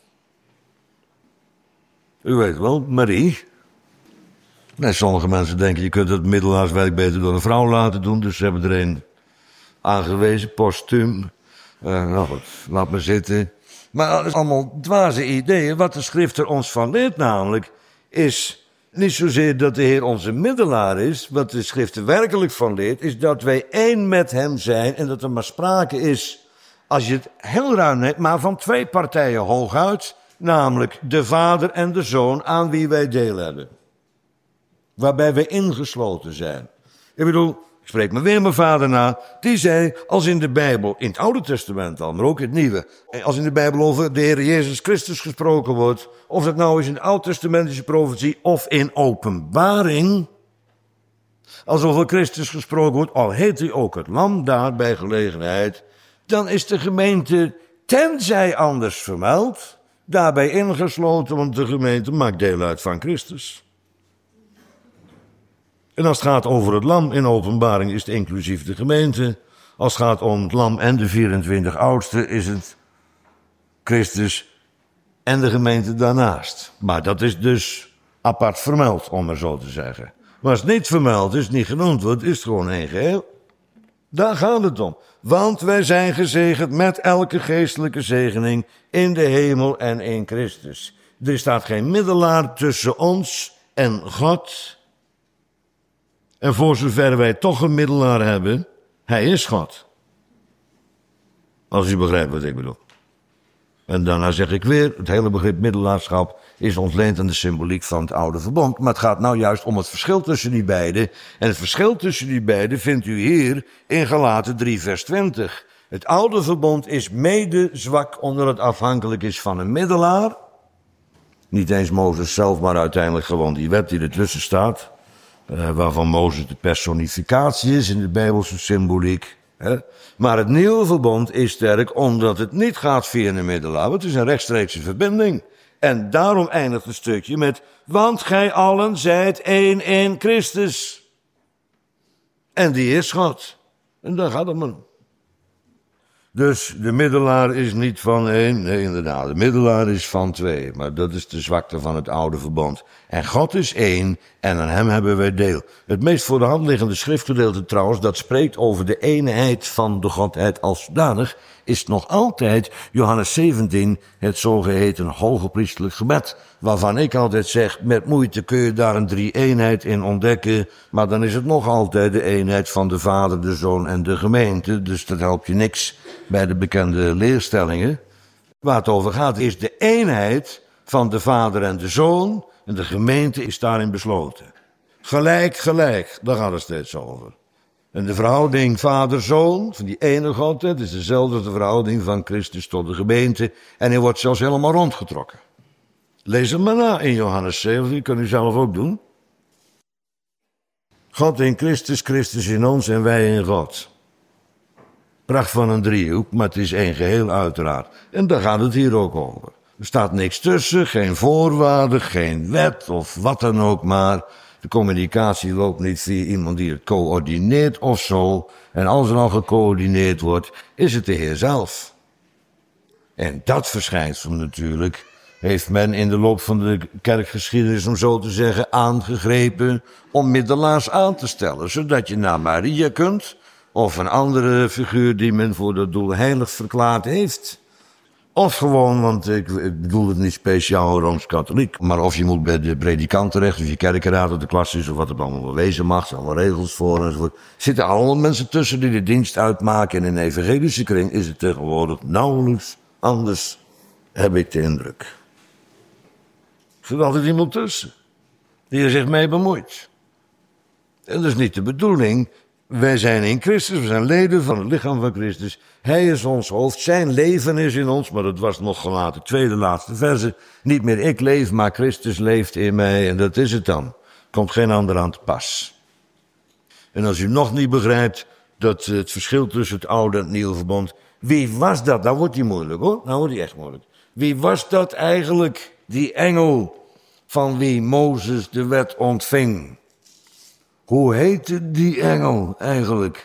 U weet wel, Marie. Nee, sommige mensen denken, je kunt het middelaarswerk beter door een vrouw laten doen. Dus ze hebben er een aangewezen, postuum. Uh, nou goed, laat maar zitten. Maar dat is allemaal dwaze ideeën. Wat de schrift er ons van leert namelijk, is niet zozeer dat de Heer onze middelaar is. Wat de schrift er werkelijk van leert, is dat wij één met hem zijn. En dat er maar sprake is, als je het heel ruim neemt, maar van twee partijen hooguit. Namelijk de Vader en de Zoon aan wie wij deel hebben. Waarbij we ingesloten zijn. Ik bedoel, ik spreek me weer mijn vader na. Die zei, als in de Bijbel, in het Oude Testament al, maar ook in het Nieuwe. Als in de Bijbel over de Heer Jezus Christus gesproken wordt. Of dat nou is in de Oud-testamentische profetie of in openbaring. Als over Christus gesproken wordt, al heet hij ook het lam daar bij gelegenheid. Dan is de gemeente, tenzij anders vermeld, daarbij ingesloten, want de gemeente maakt deel uit van Christus. En als het gaat over het lam in openbaring is het inclusief de gemeente. Als het gaat om het lam en de vierentwintig oudsten is het Christus en de gemeente daarnaast. Maar dat is dus apart vermeld, om maar zo te zeggen. Maar als het niet vermeld is, niet genoemd wordt, is het gewoon één geheel. Daar gaat het om. Want wij zijn gezegend met elke geestelijke zegening in de hemel en in Christus. Er staat geen middelaar tussen ons en God. En voor zover wij toch een middelaar hebben, hij is God. Als u begrijpt wat ik bedoel. En daarna zeg ik weer, het hele begrip middelaarschap is ontleend aan de symboliek van het oude verbond. Maar het gaat nou juist om het verschil tussen die beiden. En het verschil tussen die beiden vindt u hier in Galaten drie vers twintig. Het oude verbond is mede zwak omdat het afhankelijk is van een middelaar. Niet eens Mozes zelf, maar uiteindelijk gewoon die wet die ertussen staat. Uh, waarvan Mozes de personificatie is in de Bijbelse symboliek. Hè? Maar het nieuwe verbond is sterk omdat het niet gaat via een middelaar. Het is een rechtstreekse verbinding. En daarom eindigt het stukje met, want gij allen zijt één in Christus. En die is God. En daar gaat het maar om. Dus de middelaar is niet van één, nee inderdaad, de middelaar is van twee. Maar dat is de zwakte van het oude verbond. En God is één en aan hem hebben wij deel. Het meest voor de hand liggende schriftgedeelte trouwens, dat spreekt over de eenheid van de Godheid als zodanig, is nog altijd Johannes zeventien, het zogeheten hogepriestelijk gebed. Waarvan ik altijd zeg, met moeite kun je daar een drie-eenheid in ontdekken. Maar dan is het nog altijd de eenheid van de Vader, de Zoon en de gemeente. Dus dat helpt je niks bij de bekende leerstellingen. Waar het over gaat is de eenheid van de Vader en de Zoon. En de gemeente is daarin besloten. Gelijk, gelijk, daar gaat het steeds over. En de verhouding vader-zoon, van die ene Godheid, is dezelfde als de verhouding van Christus tot de gemeente. En hij wordt zelfs helemaal rondgetrokken. Lees het maar na in Johannes zeventien, kan u zelf ook doen. God in Christus, Christus in ons en wij in God. Pracht van een driehoek, maar het is één geheel uiteraard. En daar gaat het hier ook over. Er staat niks tussen, geen voorwaarden, geen wet of wat dan ook maar. De communicatie loopt niet via iemand die het coördineert of zo. En als er al gecoördineerd wordt, is het de Heer zelf. En dat verschijnsel natuurlijk heeft men in de loop van de kerkgeschiedenis, om zo te zeggen, aangegrepen om middelaars aan te stellen. Zodat je naar Maria kunt, of een andere figuur die men voor dat doel heilig verklaard heeft. Of gewoon, want ik, ik bedoel het niet speciaal Rooms-Katholiek, maar of je moet bij de predikant terecht, of je kerkenraad of de klas is, of wat het allemaal wel wezen mag, er zijn allemaal regels voor enzovoort. Er zitten allemaal mensen tussen die de dienst uitmaken. En in een evangelische kring is het tegenwoordig nauwelijks anders, heb ik de indruk. Er zit altijd iemand tussen die er zich mee bemoeit. En dat is niet de bedoeling. Wij zijn in Christus, we zijn leden van het lichaam van Christus. Hij is ons hoofd, zijn leven is in ons, maar dat was nog gelaten, tweede laatste verse. Niet meer ik leef, maar Christus leeft in mij en dat is het dan. Komt geen ander aan te pas. En als u nog niet begrijpt dat het verschil tussen het oude en het nieuwe verbond, wie was dat? Nou wordt die moeilijk hoor, nou wordt die echt moeilijk. Wie was dat eigenlijk, die engel van wie Mozes de wet ontving? Hoe heette die engel eigenlijk?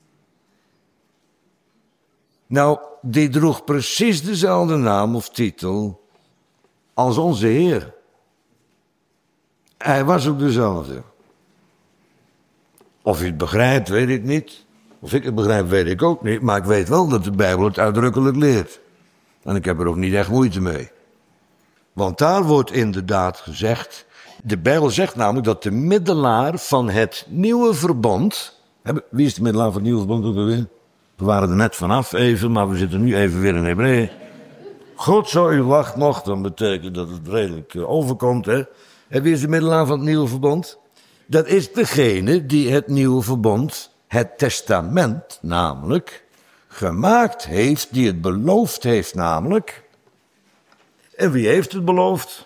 Nou, die droeg precies dezelfde naam of titel als onze Heer. Hij was ook dezelfde. Of u het begrijpt, weet ik niet. Of ik het begrijp, weet ik ook niet. Maar ik weet wel dat de Bijbel het uitdrukkelijk leert. En ik heb er ook niet echt moeite mee. Want daar wordt inderdaad gezegd, de Bijbel zegt namelijk dat de middelaar van het nieuwe verbond, wie is de middelaar van het nieuwe verbond ook alweer? We waren er net vanaf even, maar we zitten nu even weer in Hebreeën. Goed zo, u wacht nog, dan betekent dat het redelijk overkomt. Hè? En wie is de middelaar van het nieuwe verbond? Dat is degene die het nieuwe verbond, het testament namelijk, gemaakt heeft, die het beloofd heeft namelijk. En wie heeft het beloofd?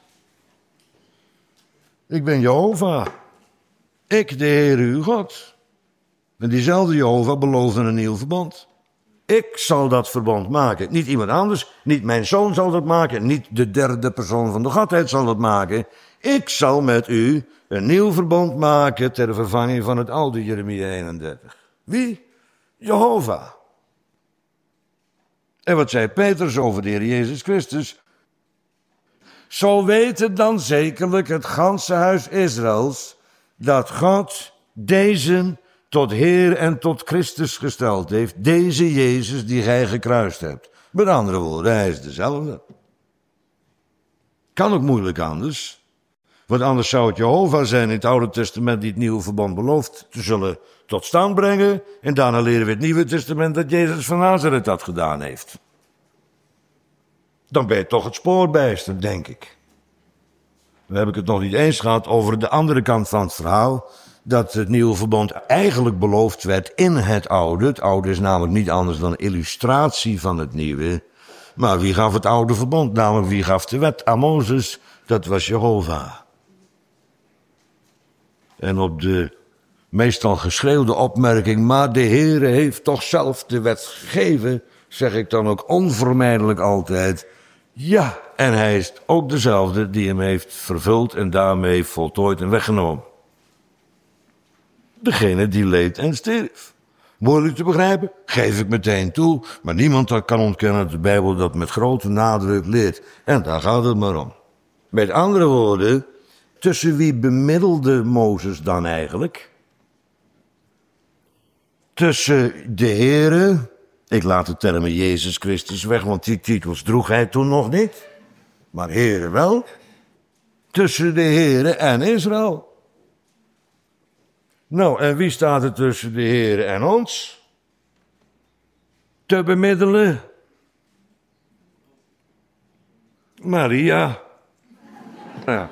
Ik ben Jehovah. Ik, de Heer uw God. En diezelfde Jehovah beloofde een nieuw verbond. Ik zal dat verbond maken. Niet iemand anders, niet mijn zoon zal dat maken, niet de derde persoon van de Godheid zal dat maken. Ik zal met u een nieuw verbond maken ter vervanging van het oude Jeremia eenendertig. Wie? Jehovah. En wat zei Petrus over de Heer Jezus Christus? Zo weten dan zekerlijk het ganse huis Israëls dat God deze tot Heer en tot Christus gesteld heeft. Deze Jezus die gij gekruist hebt. Met andere woorden, hij is dezelfde. Kan ook moeilijk anders. Want anders zou het Jehovah zijn in het Oude Testament die het Nieuwe Verbond belooft te zullen tot stand brengen. En daarna leren we het Nieuwe Testament dat Jezus van Nazareth dat gedaan heeft. Dan ben je toch het spoor bijster, denk ik. Dan heb ik het nog niet eens gehad over de andere kant van het verhaal. Dat het nieuwe verbond eigenlijk beloofd werd in het oude. Het oude is namelijk niet anders dan een illustratie van het nieuwe. Maar wie gaf het oude verbond? Namelijk wie gaf de wet aan Mozes? Dat was Jehovah. En op de meestal geschreeuwde opmerking, maar de Heere heeft toch zelf de wet gegeven, zeg ik dan ook onvermijdelijk altijd, ja, en hij is ook dezelfde die hem heeft vervuld en daarmee voltooid en weggenomen. Degene die leed en stierf. Moeilijk te begrijpen, geef ik meteen toe, maar niemand kan ontkennen dat de Bijbel dat met grote nadruk leert. En daar gaat het maar om. Met andere woorden, tussen wie bemiddelde Mozes dan eigenlijk? Tussen de Heere, ik laat de termen Jezus Christus weg, want die titels droeg hij toen nog niet, maar Heere wel. Tussen de Heere en Israël. Nou, en wie staat er tussen de Heere en ons? Te bemiddelen? Maria. Ja.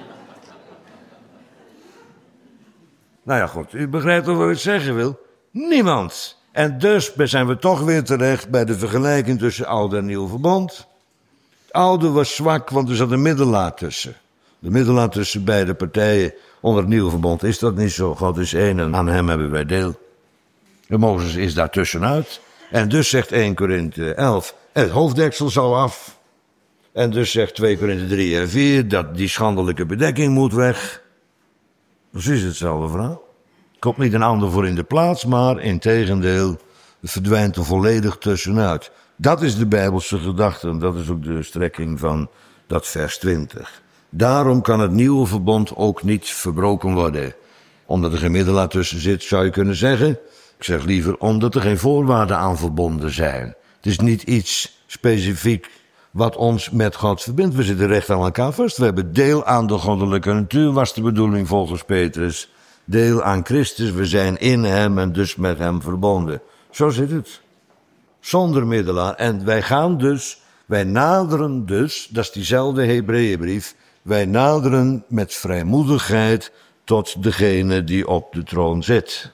Nou ja, goed, u begrijpt toch wat ik zeggen wil? Niemand. En dus zijn we toch weer terecht bij de vergelijking tussen oude en nieuw verbond. Het oude was zwak, want er zat een middelaar tussen. De middelaar tussen beide partijen onder het nieuwe verbond is dat niet zo. God is één en aan hem hebben wij deel. En Mozes is daar tussenuit. En dus zegt eerste Korinthe elf, het hoofddeksel zou af. En dus zegt tweede Korinthe drie en vier, dat die schandelijke bedekking moet weg. Precies hetzelfde verhaal. Komt niet een ander voor in de plaats, maar integendeel, het verdwijnt er volledig tussenuit. Dat is de Bijbelse gedachte en dat is ook de strekking van dat vers twintig. Daarom kan het nieuwe verbond ook niet verbroken worden. Omdat er geen middelaar tussen zit, zou je kunnen zeggen. Ik zeg liever omdat er geen voorwaarden aan verbonden zijn. Het is niet iets specifiek wat ons met God verbindt. We zitten recht aan elkaar vast. We hebben deel aan de goddelijke natuur, was de bedoeling volgens Petrus. Deel aan Christus, we zijn in hem en dus met hem verbonden. Zo zit het. Zonder middelaar. En wij gaan dus, wij naderen dus, dat is diezelfde Hebreeënbrief, wij naderen met vrijmoedigheid tot degene die op de troon zit.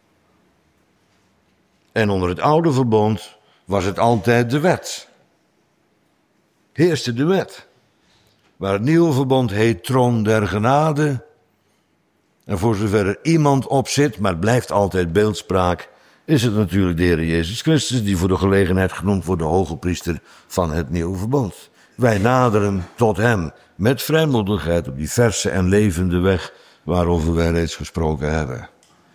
En onder het oude verbond was het altijd de wet. Heerste de wet. Maar het nieuwe verbond heet troon der genade. En voor zover er iemand op zit, maar het blijft altijd beeldspraak, is het natuurlijk de Heer Jezus Christus, die voor de gelegenheid genoemd wordt de hoge priester van het nieuwe verbond. Wij naderen tot hem met vrijmoedigheid op die verse en levende weg waarover wij reeds gesproken hebben.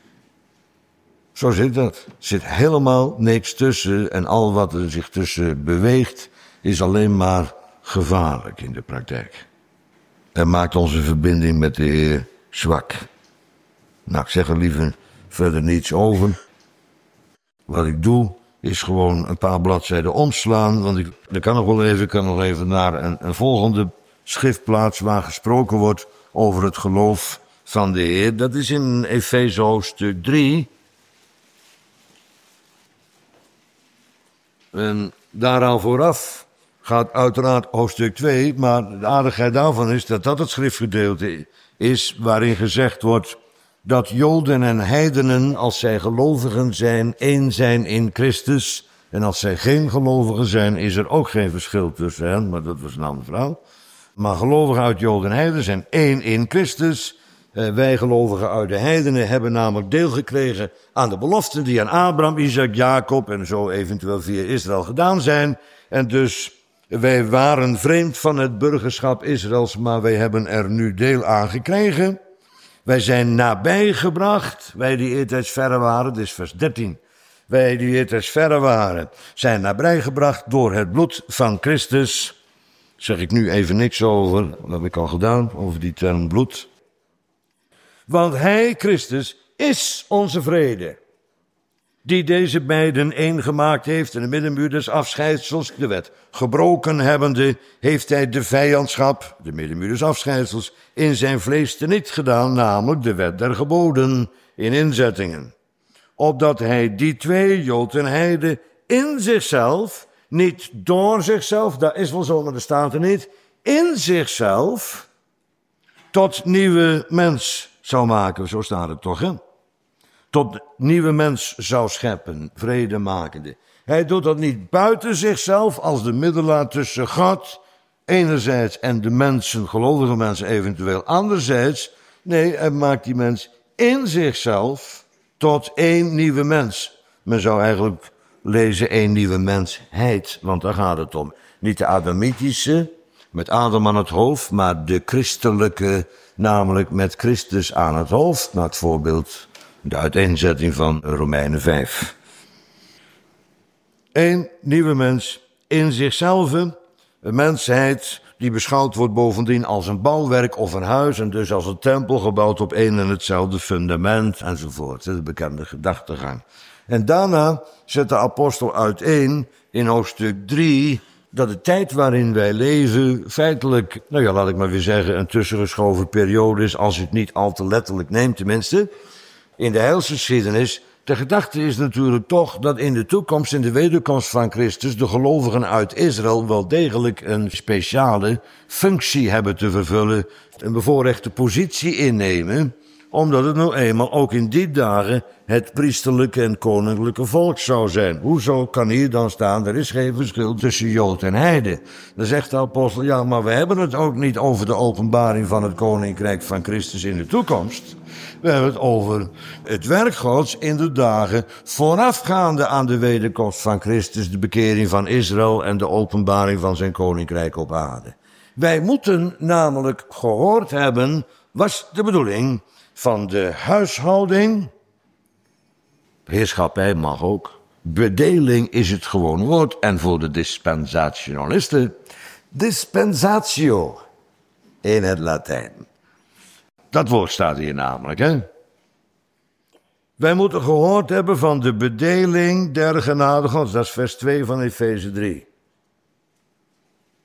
Zo zit dat. Er zit helemaal niks tussen en al wat er zich tussen beweegt is alleen maar gevaarlijk in de praktijk. En maakt onze verbinding met de Heer zwak. Nou, ik zeg er liever verder niets over. Wat ik doe is gewoon een paar bladzijden omslaan, want ik, ik kan nog wel even, ik kan nog even naar een, een volgende schriftplaats waar gesproken wordt over het geloof van de Heer. Dat is in Efeze hoofdstuk drie. En daaraan vooraf gaat uiteraard hoofdstuk twee, maar de aardigheid daarvan is dat dat het schriftgedeelte is waarin gezegd wordt dat Joden en heidenen, als zij gelovigen zijn, één zijn in Christus. En als zij geen gelovigen zijn, is er ook geen verschil tussen hen, maar dat was een andere verhaal. Maar gelovigen uit Joden en heidenen zijn één in Christus. Uh, wij gelovigen uit de heidenen hebben namelijk deel gekregen aan de beloften die aan Abraham, Isaac, Jacob en zo eventueel via Israël gedaan zijn. En dus, wij waren vreemd van het burgerschap Israëls, maar wij hebben er nu deel aan gekregen. Wij zijn nabijgebracht, wij die eertijds verre waren, dit is vers dertien. Wij die eertijds verre waren, zijn nabijgebracht door het bloed van Christus. Zeg ik nu even niks over, dat heb ik al gedaan, over die term bloed. Want hij, Christus, is onze vrede, die deze beiden één gemaakt heeft in de middenmuur des afscheidsels, de wet. Gebroken hebbende heeft hij de vijandschap, de middenmuur des afscheidsels, in zijn vlees teniet gedaan, namelijk de wet der geboden in inzettingen. Opdat hij die twee, Jood en heide, in zichzelf, niet door zichzelf, dat is wel zo, maar dat staat er niet, in zichzelf, tot nieuwe mens zou maken, zo staat het toch, hè? Tot nieuwe mens zou scheppen, vredemakende. Hij doet dat niet buiten zichzelf als de middelaar tussen God enerzijds en de mensen, gelovige mensen eventueel anderzijds. Nee, hij maakt die mens in zichzelf tot één nieuwe mens. Men zou eigenlijk lezen één nieuwe mensheid, want daar gaat het om. Niet de Adamitische, met Adam aan het hoofd, maar de christelijke, namelijk met Christus aan het hoofd. Nou, het voorbeeld, de uiteenzetting van Romeinen vijf. Eén nieuwe mens in zichzelf, een mensheid die beschouwd wordt bovendien als een bouwwerk of een huis en dus als een tempel gebouwd op één en hetzelfde fundament enzovoort. De bekende gedachtegang. En daarna zet de apostel uiteen in hoofdstuk drie dat de tijd waarin wij leven feitelijk, nou ja, laat ik maar weer zeggen, een tussengeschoven periode is, als je het niet al te letterlijk neemt tenminste. In de heilsgeschiedenis, de gedachte is natuurlijk toch dat in de toekomst, in de wederkomst van Christus, de gelovigen uit Israël wel degelijk een speciale functie hebben te vervullen, een bevoorrechte positie innemen, omdat het nou eenmaal ook in die dagen het priesterlijke en koninklijke volk zou zijn. Hoezo kan hier dan staan, er is geen verschil tussen Jood en heide. Dan zegt de apostel, ja, maar we hebben het ook niet over de openbaring van het koninkrijk van Christus in de toekomst. We hebben het over het werk Gods in de dagen voorafgaande aan de wederkomst van Christus, de bekering van Israël en de openbaring van zijn koninkrijk op aarde. Wij moeten namelijk gehoord hebben, was de bedoeling van de huishouding, heerschappij mag ook, bedeling is het gewoon woord, en voor de dispensationalisten, dispensatio in het Latijn. Dat woord staat hier namelijk, hè. Wij moeten gehoord hebben van de bedeling der genade Gods, dat is vers twee van Efeze drie.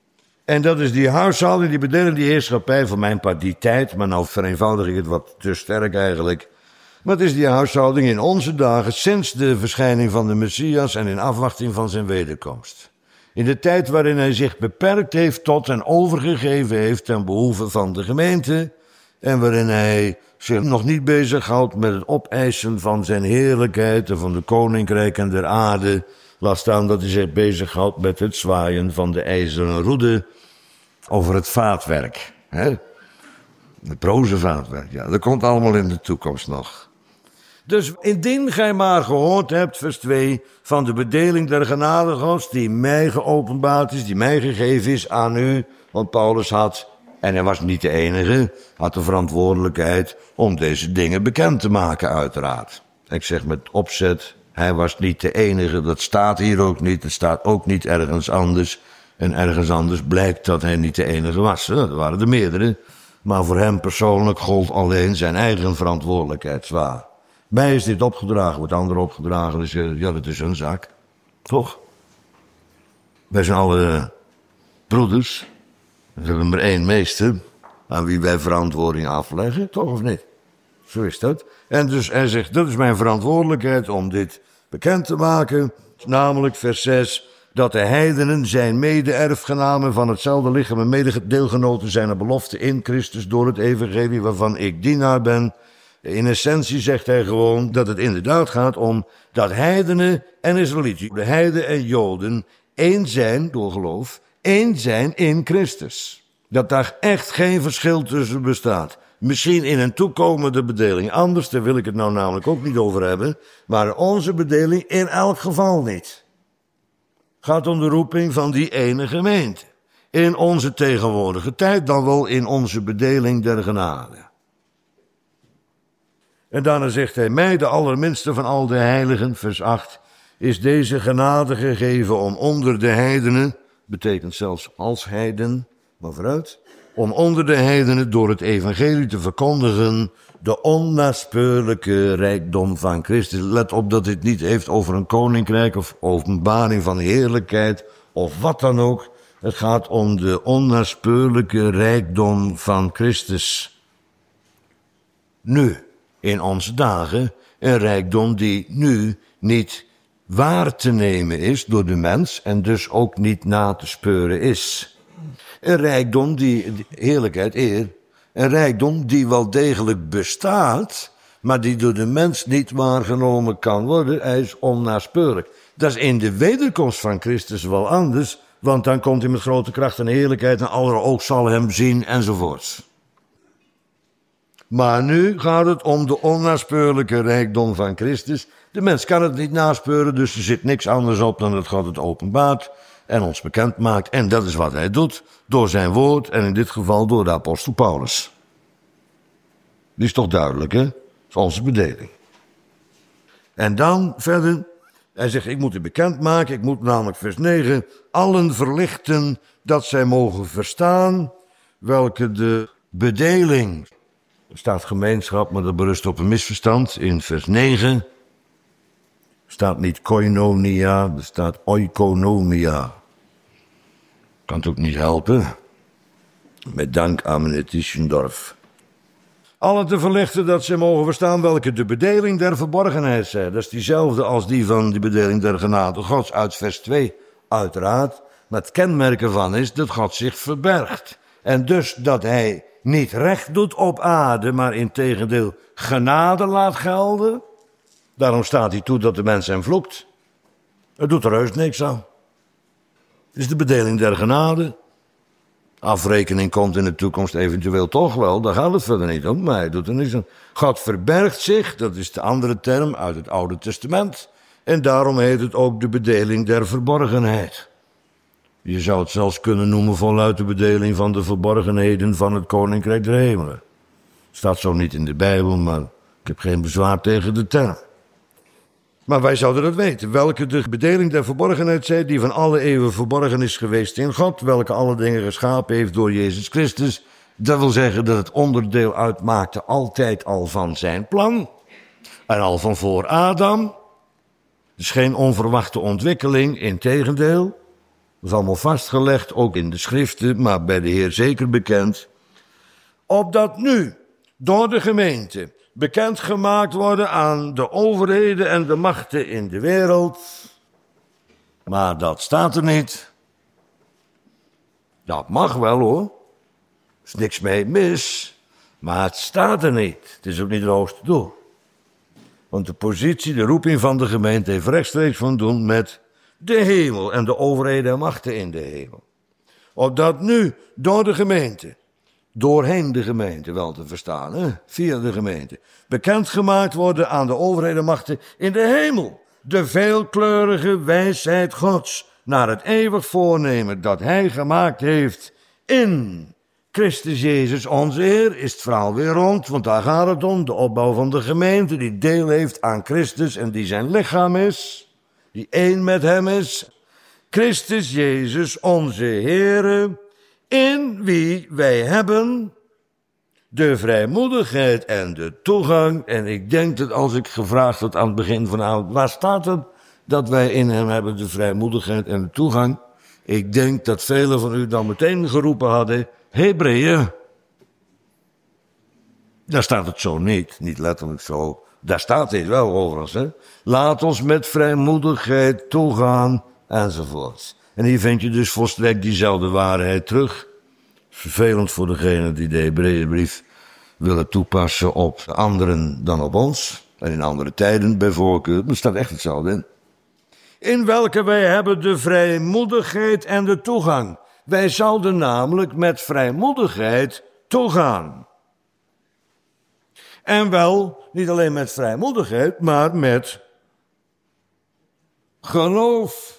En dat is die huishouding, die bedeling, die heerschappij van mijn part, die tijd. Maar nou vereenvoudig ik het wat te sterk eigenlijk. Maar het is die huishouding in onze dagen sinds de verschijning van de Messias en in afwachting van zijn wederkomst. In de tijd waarin hij zich beperkt heeft tot en overgegeven heeft ten behoeve van de gemeente. En waarin hij zich nog niet bezighoudt met het opeisen van zijn heerlijkheid en van de koninkrijk en der aarde. Laat staan dat hij zich bezighoudt met het zwaaien van de ijzeren roede over het vaatwerk. Hè? Het broze vaatwerk, ja, dat komt allemaal in de toekomst nog. Dus indien gij maar gehoord hebt, vers twee, van de bedeling der genade Gods die mij geopenbaard is, die mij gegeven is aan u. Want Paulus had, en hij was niet de enige, had de verantwoordelijkheid om deze dingen bekend te maken uiteraard. Ik zeg met opzet, hij was niet de enige, dat staat hier ook niet, het staat ook niet ergens anders. En ergens anders blijkt dat hij niet de enige was, dat waren er meerdere. Maar voor hem persoonlijk gold alleen zijn eigen verantwoordelijkheid zwaar. Mij is dit opgedragen, wordt anderen opgedragen, dus ja, dat is hun zaak. Toch? Wij zijn alle broeders. We hebben maar één meester aan wie wij verantwoording afleggen, toch of niet? Zo is dat. En dus hij zegt, dat is mijn verantwoordelijkheid om dit bekend te maken. Namelijk vers zes, dat de heidenen zijn mede-erfgenamen van hetzelfde lichaam en mede-deelgenoten zijn de belofte in Christus door het evangelie waarvan ik dienaar ben. In essentie zegt hij gewoon dat het inderdaad gaat om dat heidenen en Israëlieten, de heiden en Joden, één zijn door geloof, één zijn in Christus. Dat daar echt geen verschil tussen bestaat. Misschien in een toekomende bedeling anders, daar wil ik het nou namelijk ook niet over hebben, maar onze bedeling in elk geval niet. Gaat om de roeping van die ene gemeente. In onze tegenwoordige tijd, dan wel in onze bedeling der genade. En daarna zegt hij, mij de allerminste van al de heiligen, vers acht, is deze genade gegeven om onder de heidenen, betekent zelfs als heiden, maar vooruit, om onder de heidenen door het evangelie te verkondigen de onnaspeurlijke rijkdom van Christus. Let op dat dit niet heeft over een koninkrijk of openbaring van heerlijkheid of wat dan ook. Het gaat om de onnaspeurlijke rijkdom van Christus. Nu, in onze dagen, een rijkdom die nu niet waar te nemen is door de mens en dus ook niet na te speuren is. Een rijkdom die, heerlijkheid, eer, een rijkdom die wel degelijk bestaat, maar die door de mens niet waargenomen kan worden. Hij is onnaspeurlijk. Dat is in de wederkomst van Christus wel anders, want dan komt hij met grote kracht en heerlijkheid en aller oog zal hem zien enzovoorts. Maar nu gaat het om de onnaspeurlijke rijkdom van Christus. De mens kan het niet naspeuren, dus er zit niks anders op dan dat God het openbaart en ons bekend maakt. En dat is wat hij doet, door zijn woord en in dit geval door de apostel Paulus. Die is toch duidelijk, hè? Dat is onze bedeling. En dan verder, hij zegt, ik moet het bekend maken, ik moet namelijk vers negen, allen verlichten dat zij mogen verstaan, welke de bedeling, er staat gemeenschap, maar dat berust op een misverstand, in vers negen, staat niet koinonia, er staat oikonomia. Kan het ook niet helpen. Met dank aan meneer Tischendorf. Allen te verlichten dat zij mogen verstaan welke de bedeling der verborgenheid zij. Dat is diezelfde als die van de bedeling der genade Gods uit vers twee, uiteraard. Maar het kenmerk ervan is dat God zich verbergt. En dus dat hij niet recht doet op aarde, maar integendeel genade laat gelden. Daarom staat hij toe dat de mens hem vloekt. Het doet er heus niks aan. Het is de bedeling der genade. Afrekening komt in de toekomst eventueel toch wel, daar gaat het verder niet om, maar hij doet er niks aan. God verbergt zich, dat is de andere term uit het Oude Testament. En daarom heet het ook de bedeling der verborgenheid. Je zou het zelfs kunnen noemen voluit de bedeling van de verborgenheden van het Koninkrijk der Hemelen. Staat zo niet in de Bijbel, maar ik heb geen bezwaar tegen de term. Maar wij zouden dat weten, welke de bedeling der verborgenheid zij, die van alle eeuwen verborgen is geweest in God, welke alle dingen geschapen heeft door Jezus Christus. Dat wil zeggen dat het onderdeel uitmaakte altijd al van zijn plan, en al van voor Adam. Dus geen onverwachte ontwikkeling, integendeel. is allemaal vastgelegd, ook in de schriften, maar bij de Heer zeker bekend. Opdat nu door de gemeente bekendgemaakt worden aan de overheden en de machten in de wereld. Maar dat staat er niet. Dat mag wel hoor. Er is niks mee mis. Maar het staat er niet. Het is ook niet het hoogste doel. Want de positie, de roeping van de gemeente heeft rechtstreeks van doen met de hemel en de overheden en machten in de hemel. Opdat nu door de gemeente, doorheen de gemeente wel te verstaan, hè, via de gemeente, bekendgemaakt worden aan de overheden en machten in de hemel. De veelkleurige wijsheid Gods naar het eeuwig voornemen dat Hij gemaakt heeft in Christus Jezus onze Heer, is het verhaal weer rond, want daar gaat het om, de opbouw van de gemeente die deel heeft aan Christus en die zijn lichaam is, die één met Hem is. Christus Jezus onze Heer, in wie wij hebben de vrijmoedigheid en de toegang. En ik denk dat als ik gevraagd had aan het begin van de avond, waar staat het dat wij in Hem hebben de vrijmoedigheid en de toegang? Ik denk dat velen van u dan meteen geroepen hadden, Hebreeën. Daar staat het zo niet, niet letterlijk zo. Daar staat dit wel overigens, hè. Laat ons met vrijmoedigheid toegaan, enzovoort. En hier vind je dus volstrekt diezelfde waarheid terug. Vervelend voor degene die de Hebreeënbrief willen toepassen op anderen dan op ons. En in andere tijden bij voorkeur. Maar er staat echt hetzelfde in. In welke wij hebben de vrijmoedigheid en de toegang. Wij zouden namelijk met vrijmoedigheid toegaan. En wel, niet alleen met vrijmoedigheid, maar met geloof.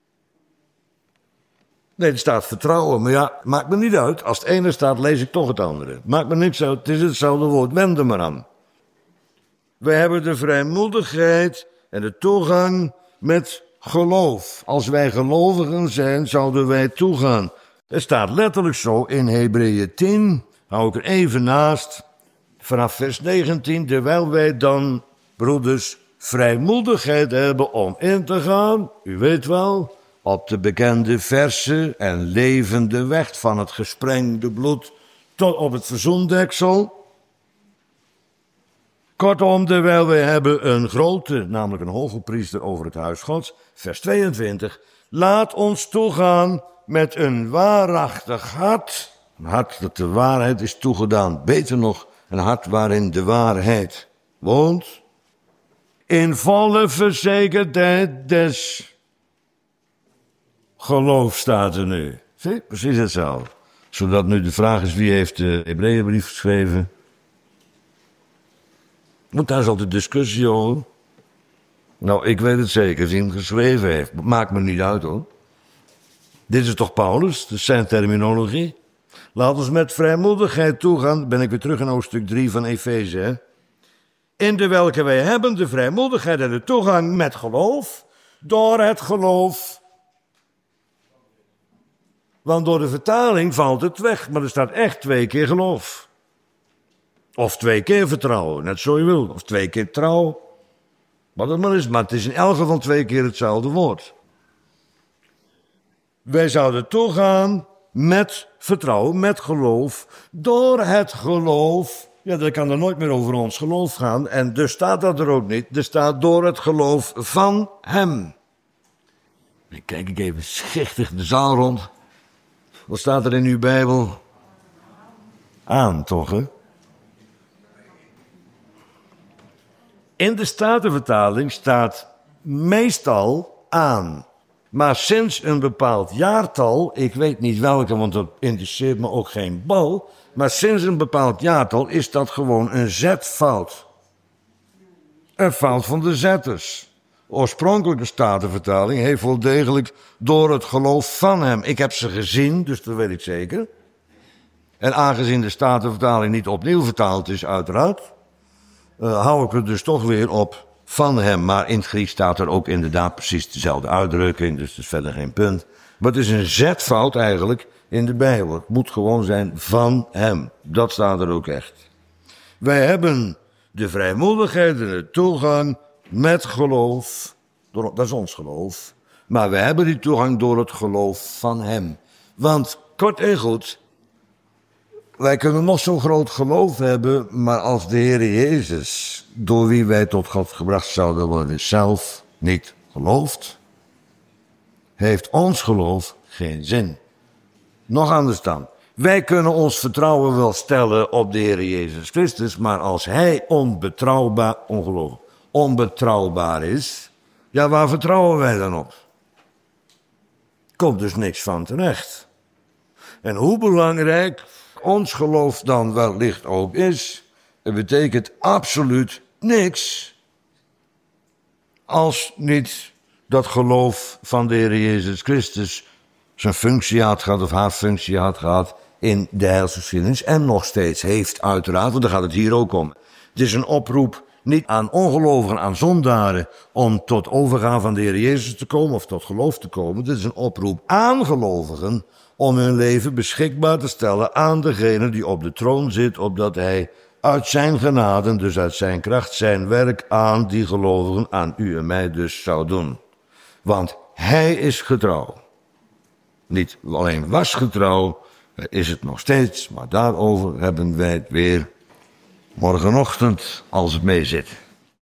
Nee, er staat vertrouwen, maar ja, maakt me niet uit. Als het ene staat, lees ik toch het andere. Maakt me niks uit, het is hetzelfde woord, wend er maar aan. Wij hebben de vrijmoedigheid en de toegang met geloof. Als wij gelovigen zijn, zouden wij toegaan. Het staat letterlijk zo in Hebreeën tien, hou ik er even naast, vanaf vers negentien, terwijl wij dan, broeders, vrijmoedigheid hebben om in te gaan, u weet wel, op de bekende verse en levende weg van het gesprengde bloed tot op het verzoendeksel. Kortom, terwijl wij hebben een grote, namelijk een hogepriester over het huis Gods, vers tweeëntwintig, laat ons toegaan met een waarachtig hart, een hart dat de waarheid is toegedaan, beter nog, een hart waarin de waarheid woont, in volle verzekerdheid des geloof staat er nu. Zie, precies hetzelfde. Zodat nu de vraag is, wie heeft de Hebreeënbrief geschreven? Want daar is altijd discussie over. Nou, ik weet het zeker, wie hem geschreven heeft. Maakt me niet uit hoor. Dit is toch Paulus, dat is zijn terminologie. Laat ons met vrijmoedigheid toegaan, ben ik weer terug in hoofdstuk drie van Efeze. Hè? In de welke wij hebben de vrijmoedigheid en de toegang met geloof, door het geloof. Want door de vertaling valt het weg, maar er staat echt twee keer geloof. Of twee keer vertrouwen, net zo je wil. Of twee keer trouw. Wat het maar is, maar het is in elk geval twee keer hetzelfde woord. Wij zouden toegaan met vertrouwen, met geloof. Door het geloof, ja, dat kan er nooit meer over ons geloof gaan. En dus staat dat er ook niet. Er staat door het geloof van Hem. Dan kijk ik even schichtig de zaal rond. Wat staat er in uw Bijbel? Aan, toch, hè? In de Statenvertaling staat meestal aan. Maar sinds een bepaald jaartal, ik weet niet welke, want dat interesseert me ook geen bal. Maar sinds een bepaald jaartal is dat gewoon een zetfout. Een fout van de zetters. De oorspronkelijke Statenvertaling heeft wel degelijk door het geloof van Hem. Ik heb ze gezien, dus dat weet ik zeker. En aangezien de Statenvertaling niet opnieuw vertaald is, uiteraard, Uh, hou ik er dus toch weer op van Hem. Maar in het Grieks staat er ook inderdaad precies dezelfde uitdrukking, dus dat is verder geen punt. Maar het is een zetfout eigenlijk in de Bijbel. Het moet gewoon zijn van Hem. Dat staat er ook echt. Wij hebben de vrijmoedigheid en de toegang met geloof, dat is ons geloof, Maar we hebben die toegang door het geloof van hem. Want, kort en goed, wij kunnen nog zo'n groot geloof hebben, maar als de Heer Jezus, door wie wij tot God gebracht zouden worden, zelf niet gelooft, heeft ons geloof geen zin. Nog anders dan. Wij kunnen ons vertrouwen wel stellen op de Heer Jezus Christus, maar als Hij onbetrouwbaar, ongelooflijk, onbetrouwbaar is, ja, waar vertrouwen wij dan op? Komt dus niks van terecht. En hoe belangrijk ons geloof dan wellicht ook is, het betekent absoluut niks als niet dat geloof van de Heer Jezus Christus zijn functie had gehad of haar functie had gehad in de heilsgeschiedenis en nog steeds heeft uiteraard, want daar gaat het hier ook om. Het is een oproep niet aan ongelovigen, aan zondaren, om tot overgaan van de Heer Jezus te komen of tot geloof te komen. Het is een oproep aan gelovigen om hun leven beschikbaar te stellen aan degene die op de troon zit, opdat hij uit zijn genade, dus uit zijn kracht, zijn werk aan die gelovigen, aan u en mij dus zou doen. Want hij is getrouw. Niet alleen was getrouw, hij is het nog steeds, maar daarover hebben wij het weer morgenochtend als het mee zit.